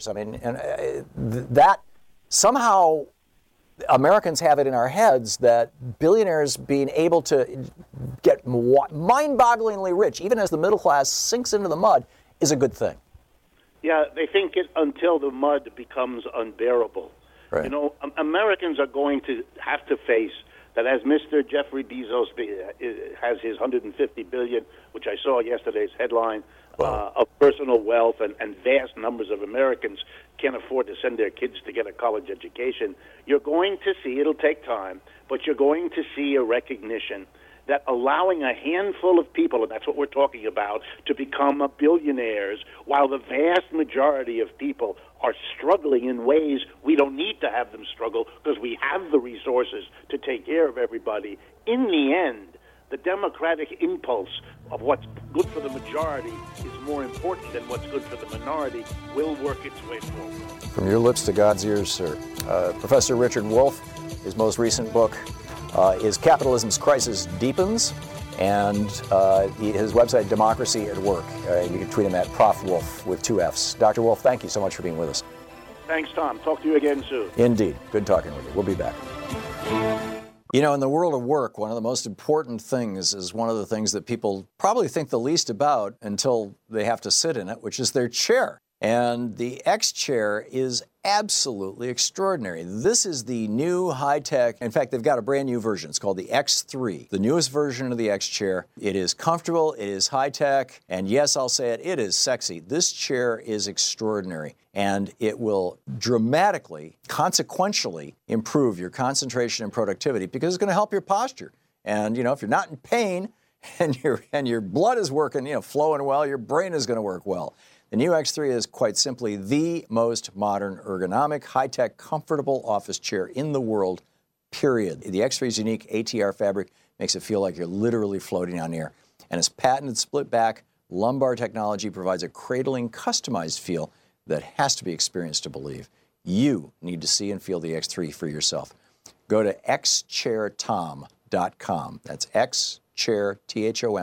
That somehow Americans have it in our heads that billionaires being able to get mind-bogglingly rich, even as the middle class sinks into the mud, is a good thing. Yeah, they think it until the mud becomes unbearable. Right. Americans are going to have to face that as Mr. Jeffrey Bezos has his $150 billion, which I saw yesterday's headline, of personal wealth, and vast numbers of Americans can't afford to send their kids to get a college education, you're going to see, it'll take time, but you're going to see a recognition that allowing a handful of people, and that's what we're talking about, to become billionaires, while the vast majority of people are struggling in ways we don't need to have them struggle because we have the resources to take care of everybody. In the end, the democratic impulse of what's good for the majority is more important than what's good for the minority will work its way forward. From your lips to God's ears, sir. Professor Richard Wolff, his most recent book is Capitalism's Crisis Deepens, and his website, Democracy at Work. You can tweet him at Prof. Wolf with 2 Fs. Dr. Wolf, thank you so much for being with us. Thanks, Tom. Talk to you again soon. Indeed. Good talking with you. We'll be back. In the world of work, one of the most important things is one of the things that people probably think the least about until they have to sit in it, which is their chair. And the X chair is absolutely extraordinary. This is the new high-tech, in fact, they've got a brand new version. It's called the X3, the newest version of the X chair. It is comfortable, it is high-tech, and yes, I'll say it, it is sexy. This chair is extraordinary, and it will dramatically, consequentially improve your concentration and productivity because it's going to help your posture. And, if you're not in pain and your blood is working, flowing well, your brain is going to work well. The new X3 is quite simply the most modern, ergonomic, high-tech, comfortable office chair in the world, period. The X3's unique ATR fabric makes it feel like you're literally floating on air. And its patented split-back lumbar technology provides a cradling, customized feel that has to be experienced to believe. You need to see and feel the X3 for yourself. Go to xchairtom.com. That's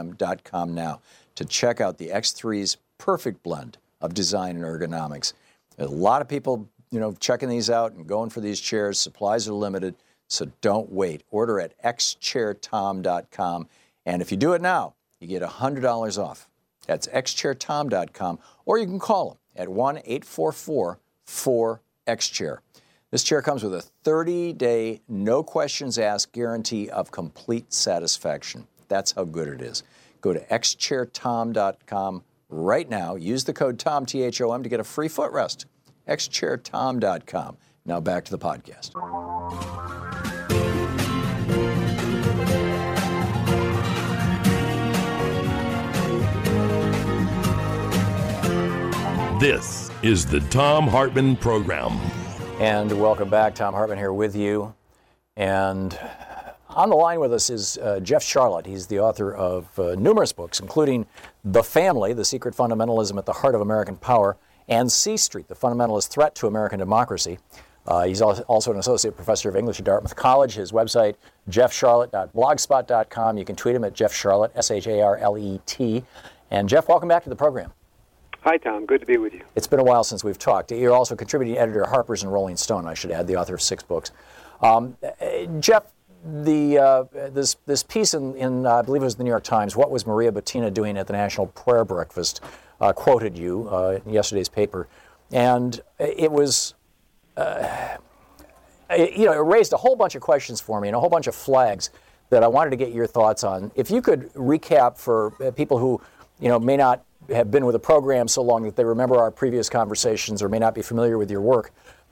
xchairtom.com now to check out the X3's perfect blend of design and ergonomics. A lot of people, checking these out and going for these chairs. Supplies are limited, so don't wait. Order at xchairtom.com. And if you do it now, you get $100 off. That's xchairtom.com. Or you can call them at 1-844-4XChair. This chair comes with a 30-day, no questions asked guarantee of complete satisfaction. That's how good it is. Go to xchairtom.com right now. Use the code TOM, T-H-O-M, to get a free footrest. xchairtom.com. Now back to the podcast. This is the Thom Hartmann Program. And welcome back. Thom Hartmann here with you. And on the line with us is Jeff Sharlet. He's the author of numerous books, including The Family, The Secret Fundamentalism at the Heart of American Power, and C Street, The Fundamentalist Threat to American Democracy. He's also an associate professor of English at Dartmouth College. His website, jeffsharlet.blogspot.com. You can tweet him at Jeff Sharlet, S-H-A-R-L-E-T. And Jeff, welcome back to the program. Hi, Tom. Good to be with you. It's been a while since we've talked. You're also contributing editor at Harper's and Rolling Stone, I should add, the author of 6 books. Jeff, this piece in I believe it was the New York Times, What Was Maria Butina Doing at the National Prayer Breakfast, quoted you in yesterday's paper. And it was, it raised a whole bunch of questions for me and a whole bunch of flags that I wanted to get your thoughts on. If you could recap for people who, may not have been with the program so long that they remember our previous conversations or may not be familiar with your work.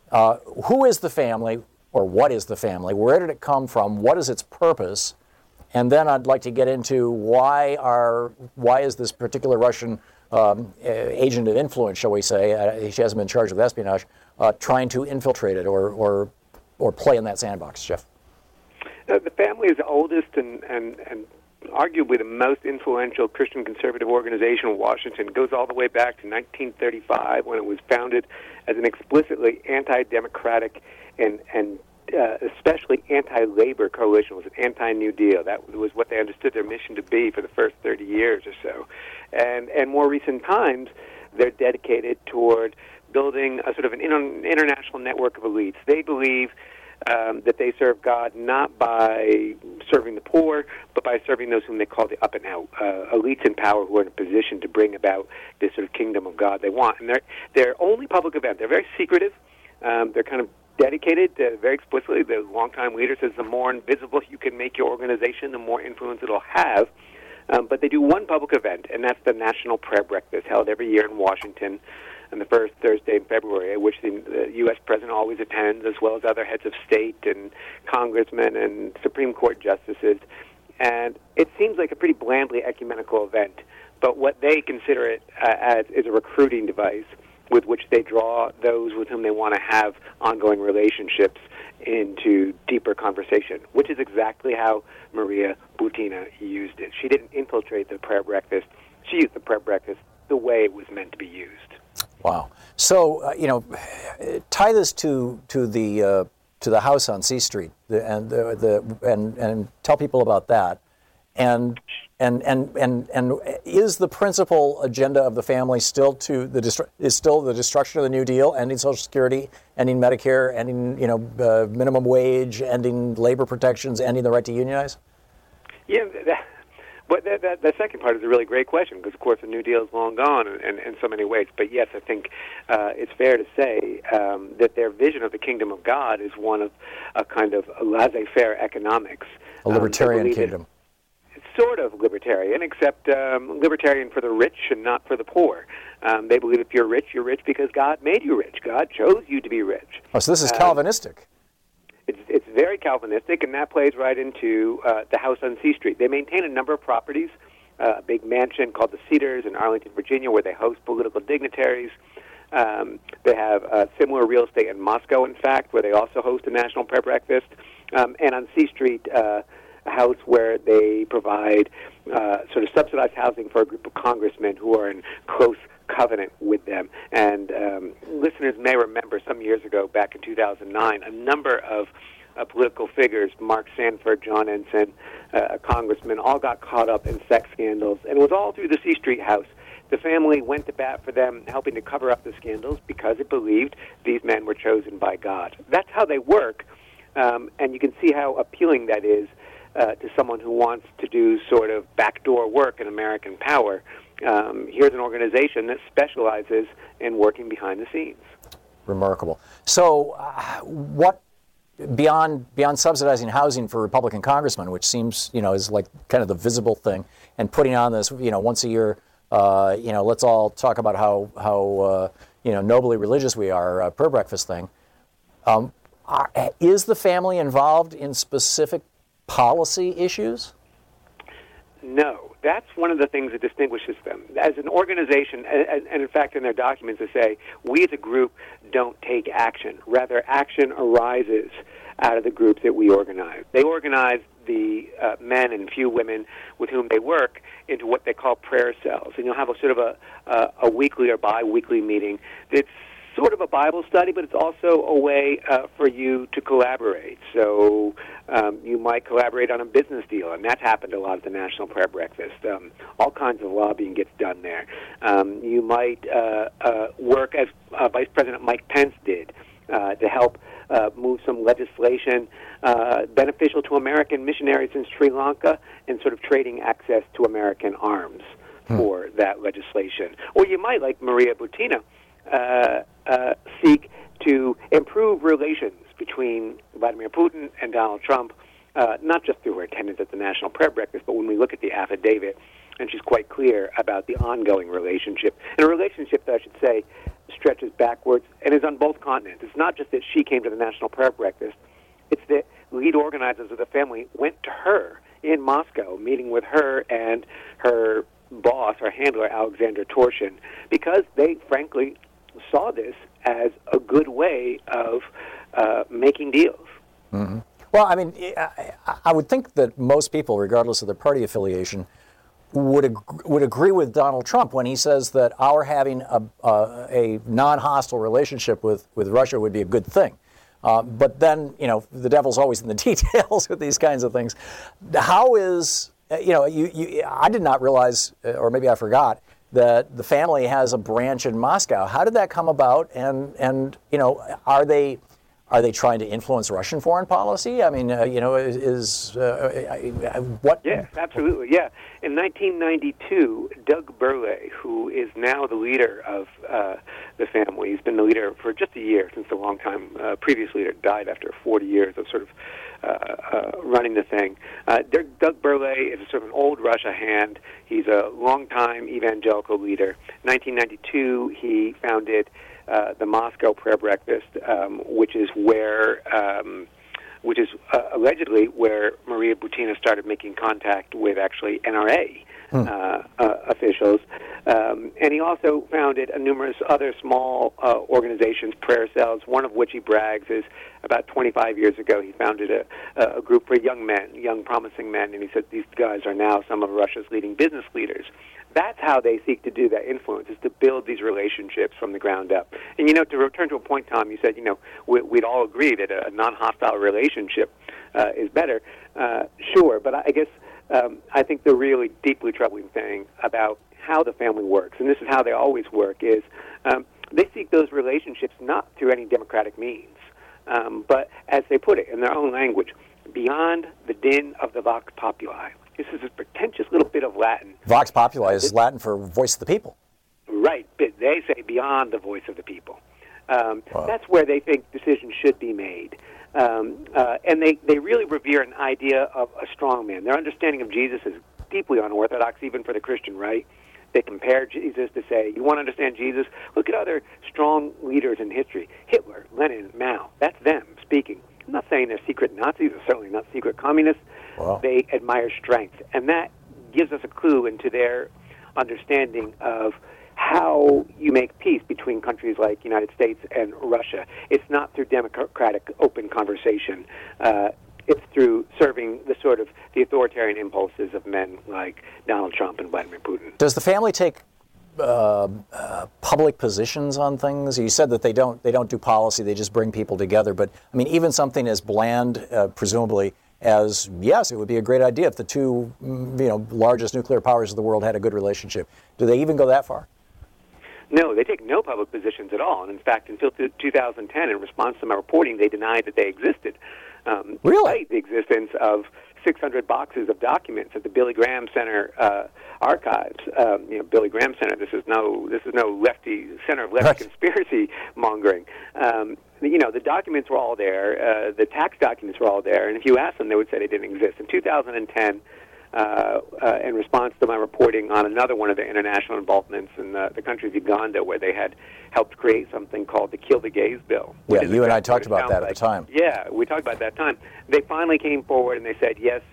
Who is the family, or what is the family? Where did it come from? What is its purpose? And then I'd like to get into why is this particular Russian agent of influence, shall we say, she hasn't been charged with espionage, trying to infiltrate it or play in that sandbox, Jeff? The family is the oldest and arguably the most influential Christian conservative organization in Washington. It goes all the way back to 1935 when it was founded as an explicitly anti-democratic and especially anti-labor coalition. It was an anti-New Deal. That was what they understood their mission to be for the first 30 years or so. And more recent times, they're dedicated toward building a sort of an international network of elites. They believe that they serve God not by serving the poor, but by serving those whom they call the up and out, elites in power who are in a position to bring about this sort of kingdom of God they want. And their only public event, they're very secretive. They're kind of dedicated very explicitly. The longtime leader says the more invisible you can make your organization, the more influence it'll have. But they do one public event, and that's the National Prayer Breakfast, held every year in Washington on the first Thursday in February, which the U.S. president always attends, as well as other heads of state and congressmen and Supreme Court justices. And it seems like a pretty blandly ecumenical event, but what they consider it as is a recruiting device with which they draw those with whom they want to have ongoing relationships into deeper conversation, which is exactly how Maria Butina used it. She didn't infiltrate the prayer breakfast. She used the prayer breakfast the way it was meant to be used. Wow. So, tie this to the house on C Street and tell people about that. And is the principal agenda of the family still the destruction of the New Deal, ending Social Security, ending Medicare, ending minimum wage, ending labor protections, ending the right to unionize? Yeah, but that second part is a really great question because, of course, the New Deal is long gone in so many ways. But yes, I think it's fair to say that their vision of the kingdom of God is one of a kind of laissez-faire economics, a libertarian kingdom. Sort of libertarian, except libertarian for the rich and not for the poor. They believe if you're rich because God made you rich. God chose you to be rich. Oh, so this is Calvinistic. It's very Calvinistic, and that plays right into the house on C Street. They maintain a number of properties, a big mansion called the Cedars in Arlington, Virginia, where they host political dignitaries. They have similar real estate in Moscow, in fact, where they also host a national prayer breakfast. And on C Street, a house where they provide sort of subsidized housing for a group of congressmen who are in close covenant with them. And listeners may remember some years ago, back in 2009, a number of political figures, Mark Sanford, John Ensign, a congressman, all got caught up in sex scandals. And it was all through the C Street house The family went to bat for them, helping to cover up the scandals because it believed these men were chosen by God. That's how they work, and you can see how appealing that is to someone who wants to do sort of backdoor work in American power. Here's an organization that specializes in working behind the scenes. Remarkable. So what, beyond subsidizing housing for Republican congressmen, which seems, is like kind of the visible thing, and putting on this, once a year, let's all talk about how nobly religious we are, prayer breakfast thing, is the family involved in specific policy issues? No. That's one of the things that distinguishes them. As an organization, and in fact in their documents they say, we as a group don't take action. Rather, action arises out of the groups that we organize. They organize the men and few women with whom they work into what they call prayer cells. And you'll have a sort of a weekly or bi-weekly meeting that's sort of a Bible study, but it's also a way for you to collaborate. So you might collaborate on a business deal, and that's happened a lot at the National Prayer Breakfast. All kinds of lobbying gets done there. You might work as Vice President Mike Pence did to help move some legislation beneficial to American missionaries in Sri Lanka and sort of trading access to American arms for that legislation. Or you might, like Maria Butina, seek to improve relations between Vladimir Putin and Donald Trump, not just through her attendance at the National Prayer Breakfast, but when we look at the affidavit, and she's quite clear about the ongoing relationship. And a relationship that I should say stretches backwards and is on both continents. It's not just that she came to the National Prayer Breakfast, it's that lead organizers of the family went to her in Moscow, meeting with her and her boss, her handler, Alexander Torshin, because they, frankly, saw this as a good way of making deals. Mm-hmm. Well, I mean, I would think that most people, regardless of their party affiliation, would agree with Donald Trump when he says that our having a non-hostile relationship with Russia would be a good thing. But then, the devil's always in the details with these kinds of things. How is, I did not realize, or maybe I forgot, that the family has a branch in Moscow. How did that come about? And are they trying to influence Russian foreign policy? I mean, what? Yes, absolutely. Yeah. In 1992, Doug Burley, who is now the leader of the family, he's been the leader for just a year since the longtime previous leader died after 40 years of sort of running the thing. Doug Burley is sort of an old Russia hand. He's a longtime evangelical leader. In 1992, he founded the Moscow Prayer Breakfast, which is allegedly where Maria Butina started making contact with actually NRA officials. And he also founded numerous other small organizations, prayer cells, one of which he brags is about 25 years ago he founded a group for young men, young promising men, and he said these guys are now some of Russia's leading business leaders. That's how they seek to do that influence, is to build these relationships from the ground up. And, to return to a point, Tom, you said, we'd all agree that a non-hostile relationship is better. Sure, but I guess I think the really deeply troubling thing about how the family works, and this is how they always work, is they seek those relationships not through any democratic means, but, as they put it in their own language, beyond the din of the vox populi. This is a pretentious little bit of Latin. Vox populi is Latin for voice of the people. Right. But they say beyond the voice of the people. That's where they think decisions should be made. And they really revere an idea of a strong man. Their understanding of Jesus is deeply unorthodox, even for the Christian right. They compare Jesus to say, you want to understand Jesus? Look at other strong leaders in history. Hitler, Lenin, Mao. That's them speaking. I'm not saying they're secret Nazis or certainly not secret communists. Wow. They admire strength. And that gives us a clue into their understanding of how you make peace between countries like the United States and Russia. It's not through democratic, open conversation. It's through serving the authoritarian impulses of men like Donald Trump and Vladimir Putin. Does the family take public positions on things? You said that they don't do policy; they just bring people together. But I mean, even something as bland, presumably, as, yes, it would be a great idea if the two largest nuclear powers of the world had a good relationship. Do they even go that far? No, they take no public positions at all. And in fact, until 2010, in response to my reporting, they denied that they existed. Really? Despite the existence of 600 boxes of documents at the Billy Graham Center archives. Billy Graham Center. This is no lefty center of lefty conspiracy mongering. The documents were all there. The tax documents were all there. And if you asked them, they would say they didn't exist. In 2010. In response to my reporting on another one of their international involvements in the country of Uganda, where they had helped create something called the Kill the Gays Bill. Yeah, you and I talked about that at the time. Yeah, we talked about that at the time. They finally came forward and they said, yes,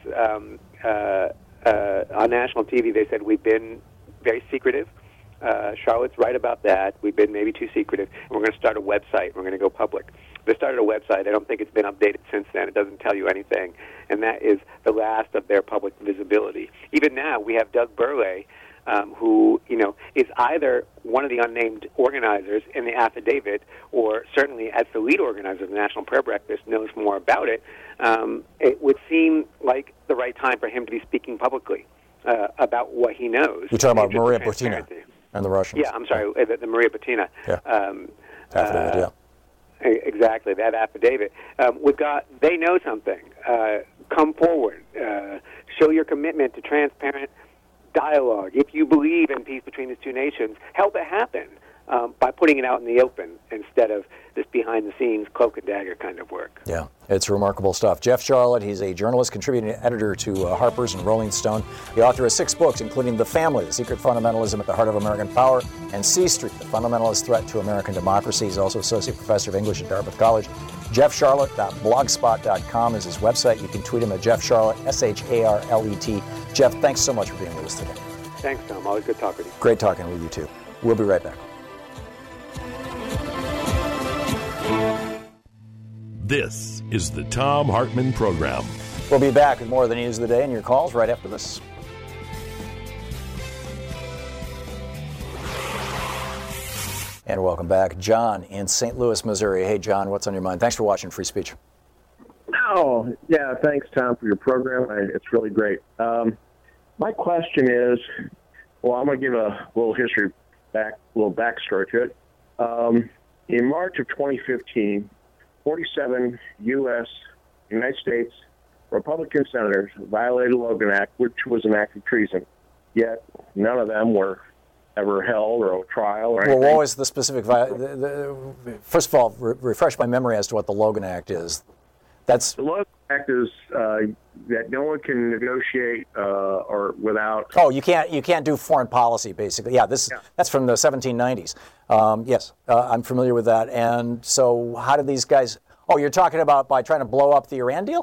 on national TV, they said, we've been very secretive. Charlotte's right about that. We've been maybe too secretive. And we're going to start a website. We're going to go public. They started a website. I don't think it's been updated since then. It doesn't tell you anything. And that is the last of their public visibility. Even now, we have Doug Burley, who, is either one of the unnamed organizers in the affidavit or certainly as the lead organizer of the National Prayer Breakfast knows more about it. It would seem like the right time for him to be speaking publicly about what he knows. You're talking about Maria Butina and the Russians. Yeah, I'm sorry, the Maria Butina. Yeah. Affidavit, yeah. Exactly, that affidavit. They know something. Come forward. Show your commitment to transparent dialogue. If you believe in peace between these two nations, help it happen by putting it out in the open instead of this behind-the-scenes cloak and dagger kind of work. Yeah, it's remarkable stuff. Jeff Sharlet, he's a journalist, contributing editor to Harper's and Rolling Stone. The author of 6 books, including The Family, The Secret Fundamentalism at the Heart of American Power, and C Street, The Fundamentalist Threat to American Democracy. He's also associate professor of English at Dartmouth College. JeffSharlet.blogspot.com is his website. You can tweet him at Jeff Sharlet, SHARLET. Jeff, thanks so much for being with us today. Thanks, Tom. Always good talking to you. Great talking with you, too. We'll be right back. This is the Thom Hartmann Program. We'll be back with more of the news of the day and your calls right after this. And welcome back. John in St. Louis, Missouri. Hey, John, what's on your mind? Thanks for watching Free Speech. Oh, yeah, thanks, Tom, for your program. It's really great. My question is, well, I'm going to give a little history little backstory to it. In March of 2015, 47 United States Republican senators violated the Logan Act, which was an act of treason. Yet none of them were ever held or a trial or anything. Well, what was the specific first of all, refresh my memory as to what the Logan Act is. The Logan Act is that no one can negotiate or without. Oh, you can't do foreign policy, basically. Yeah, that's from the 1790s. Yes, I'm familiar with that. And so, how did these guys? Oh, you're talking about by trying to blow up the Iran deal?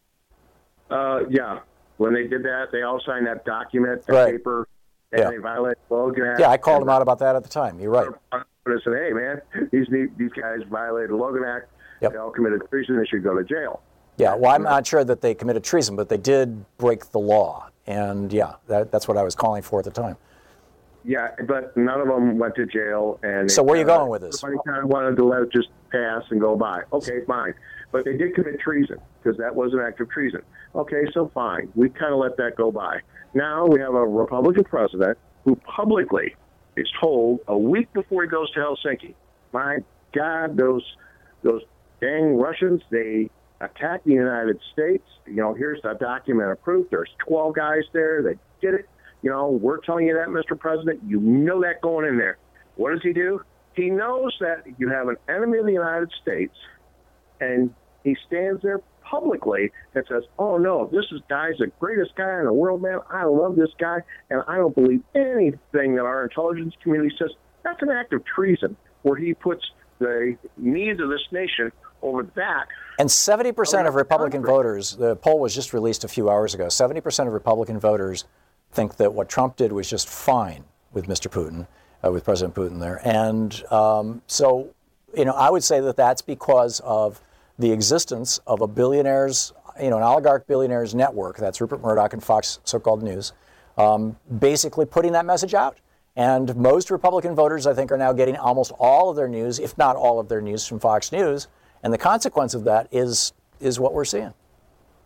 Yeah. When they did that, they all signed that document, paper, and they violated the Logan Act. Yeah, I called them out about that at the time. You're right. I said, hey, man, these guys violated the Logan Act. Yep. They all committed treason. They should go to jail. Yeah, well, I'm not sure that they committed treason, but they did break the law. And, yeah, that's what I was calling for at the time. Yeah, but none of them went to jail. And so where are you going with this? Everybody kind of wanted to let it just pass and go by. Okay, fine. But they did commit treason because that was an act of treason. Okay, so fine. We kind of let that go by. Now we have a Republican president who publicly is told a week before he goes to Helsinki, my God, those dang Russians, they attacked the United States. Here's the documented proof. There's 12 guys there that did it. We're telling you that, Mr. President. You know that going in there. What does he do? He knows that you have an enemy of the United States, and he stands there publicly and says, oh, no, this guy's the greatest guy in the world, man. I love this guy, and I don't believe anything that our intelligence community says. That's an act of treason where he puts the needs of this nation over that. And 70% of Republican voters, the poll was just released a few hours ago, 70% of Republican voters think that what Trump did was just fine with Mr. Putin, with President Putin there. And so, I would say that that's because of the existence of a billionaires, an oligarch billionaires network, that's Rupert Murdoch and Fox so-called News, basically putting that message out. And most Republican voters, I think, are now getting almost all of their news, if not all of their news, from Fox News. And the consequence of that is what we're seeing.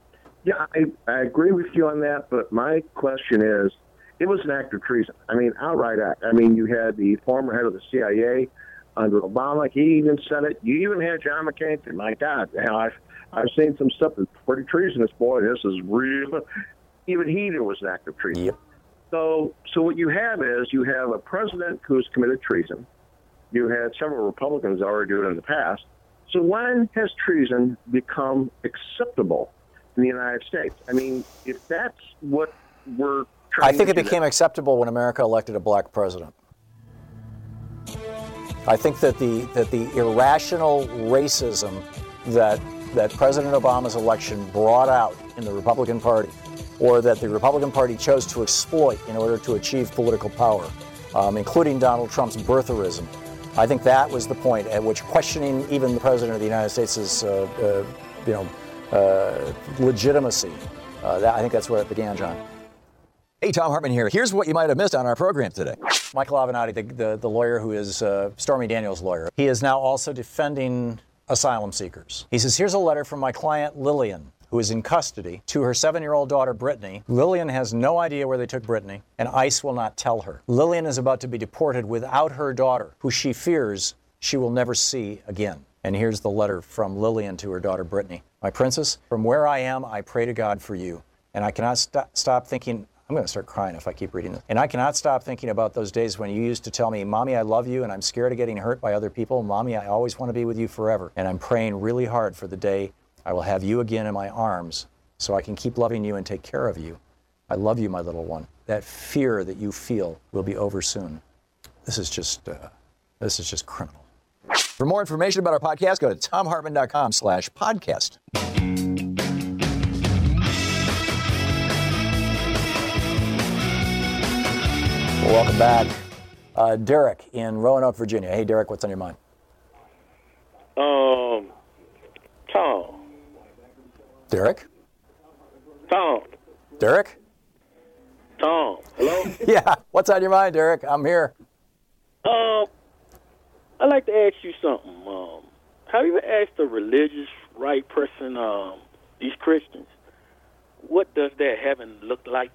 Yeah, I agree with you on that, but my question is, it was an act of treason. I mean, outright act. I mean, you had the former head of the CIA under Obama. He even said it. You even had John McCain say, my God, I've seen some stuff that's pretty treasonous. Boy, this is real. Even he knew it was an act of treason. Yep. So what you have is you have a president who's committed treason. You had several Republicans already do it in the past. So when has treason become acceptable in the United States? I mean, if that's what we're trying I think to it became acceptable when America elected a black president. I think that the irrational racism that President Obama's election brought out in the Republican Party, or that the Republican Party chose to exploit in order to achieve political power, including Donald Trump's birtherism, I think that was the point at which questioning even the President of the United States' legitimacy, I think that's where it began, John. Hey, Thom Hartmann here. Here's what you might have missed on our program today. Michael Avenatti, the lawyer who is Stormy Daniels' lawyer, he is now also defending asylum seekers. He says, here's a letter from my client Lillian, who is in custody, to her 7-year-old daughter, Brittany. Lillian has no idea where they took Brittany, and ICE will not tell her. Lillian is about to be deported without her daughter, who she fears she will never see again. And here's the letter from Lillian to her daughter, Brittany. My princess, from where I am, I pray to God for you. And I cannot stop thinking, I'm going to start crying if I keep reading this. And I cannot stop thinking about those days when you used to tell me, Mommy, I love you, and I'm scared of getting hurt by other people. Mommy, I always want to be with you forever. And I'm praying really hard for the day I will have you again in my arms so I can keep loving you and take care of you. I love you, my little one. That fear that you feel will be over soon. This is just criminal. For more information about our podcast, go to thomhartmann.com/podcast. Welcome back. Derek in Roanoke, Virginia. Hey, Derek, what's on your mind? Tom. Derek? Tom. Derek? Tom. Hello? Yeah, what's on your mind, Derek? I'm here. I'd like to ask you something. Have you ever asked a religious right person, these Christians, what does their heaven look like?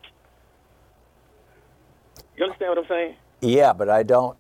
You understand what I'm saying? Yeah, but I don't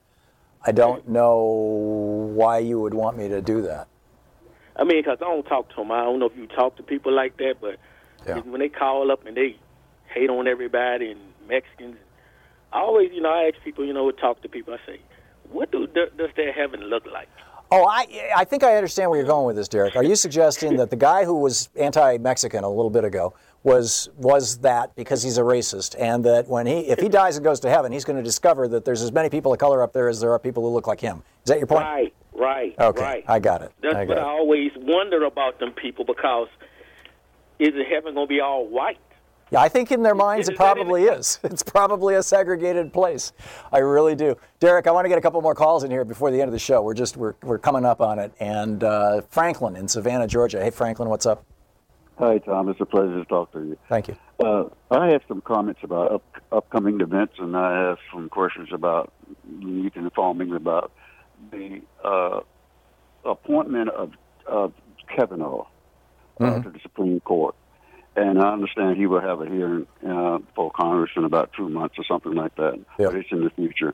know why you would want me to do that. I mean, because I don't talk to them. I don't know if you talk to people like that, but when they call up and they hate on everybody and Mexicans, I always, I ask people, talk to people. I say, what does their heaven look like? Oh, I think I understand where you're going with this, Derek. Are you suggesting that the guy who was anti-Mexican a little bit ago was that because he's a racist, and that if he dies and goes to heaven, he's going to discover that there's as many people of color up there as there are people who look like him? Is that your point? Right. Okay, right. I got it. That's what I always wonder about them people, because is the heaven going to be all white? Yeah, I think in their minds it probably is. It's probably a segregated place. I really do. Derek, I want to get a couple more calls in here before the end of the show. We're coming up on it. And Franklin in Savannah, Georgia. Hey, Franklin, what's up? Hi, Tom. It's a pleasure to talk to you. Thank you. I have some comments about upcoming events, and I have some questions about, you can inform me about the appointment of Kavanaugh to the Supreme Court. And I understand he will have a hearing for Congress in about 2 months or something like that. Yep. But it's in the future.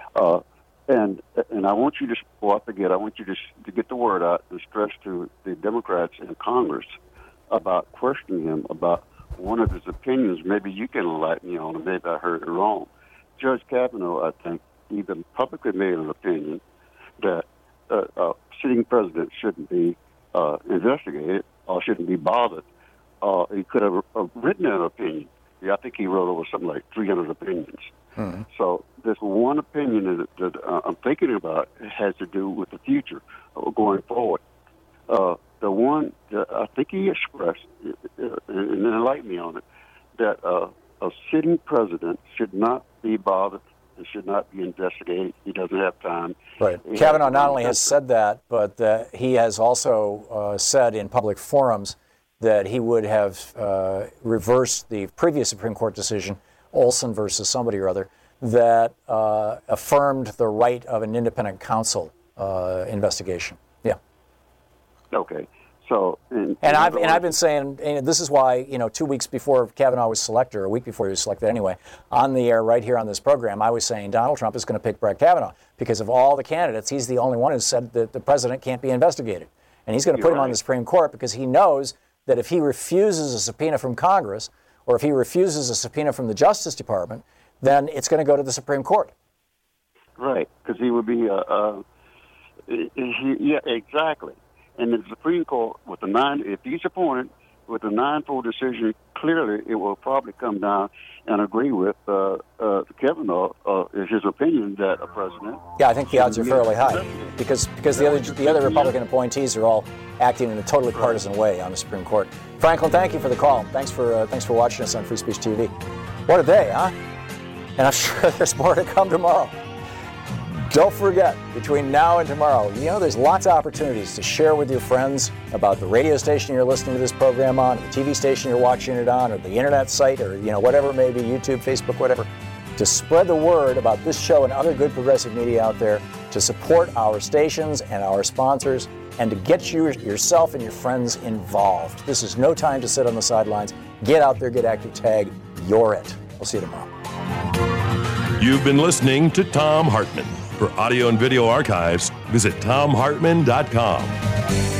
And I want you to, before I forget, I want you to get the word out and stress to the Democrats in Congress about questioning him about one of his opinions. Maybe you can enlighten me on it. Maybe I heard it wrong. Judge Kavanaugh, I think, even publicly made an opinion that a sitting president shouldn't be investigated or shouldn't be bothered. He could have written an opinion. Yeah, I think he wrote over something like 300 opinions. Mm-hmm. So this one opinion that I'm thinking about has to do with the future going forward. The one that I think he expressed, and enlighten me on it, that a sitting president should not be bothered and should not be investigated. He doesn't have time. Right. Kavanaugh not only has said that, but he has also said in public forums that he would have reversed the previous Supreme Court decision, Olson versus somebody or other, that affirmed the right of an independent counsel investigation. Yeah. Okay. So, and I've been saying, and this is why, 2 weeks before Kavanaugh was selected, or a week before he was selected anyway, on the air right here on this program, I was saying Donald Trump is going to pick Brett Kavanaugh because of all the candidates. He's the only one who said that the president can't be investigated. And he's going to put him on the Supreme Court because he knows that if he refuses a subpoena from Congress, or if he refuses a subpoena from the Justice Department, then it's going to go to the Supreme Court. Right, because he would be, yeah, exactly. And the Supreme Court, if he's appointed with a 9-4 decision, clearly it will probably come down and agree with Kavanaugh, is his opinion that a president. Yeah, I think the odds are fairly high because the other Republican appointees are all acting in a totally partisan way on the Supreme Court. Franklin, thank you for the call. Thanks for watching us on Free Speech TV. What a day, huh? And I'm sure there's more to come tomorrow. Don't forget, between now and tomorrow, there's lots of opportunities to share with your friends about the radio station you're listening to this program on, or the TV station you're watching it on, or the internet site, or whatever it may be, YouTube, Facebook, whatever, to spread the word about this show and other good progressive media out there, to support our stations and our sponsors, and to get yourself and your friends involved. This is no time to sit on the sidelines. Get out there, get active, tag, you're it. We'll see you tomorrow. You've been listening to Thom Hartmann. For audio and video archives, visit thomhartmann.com.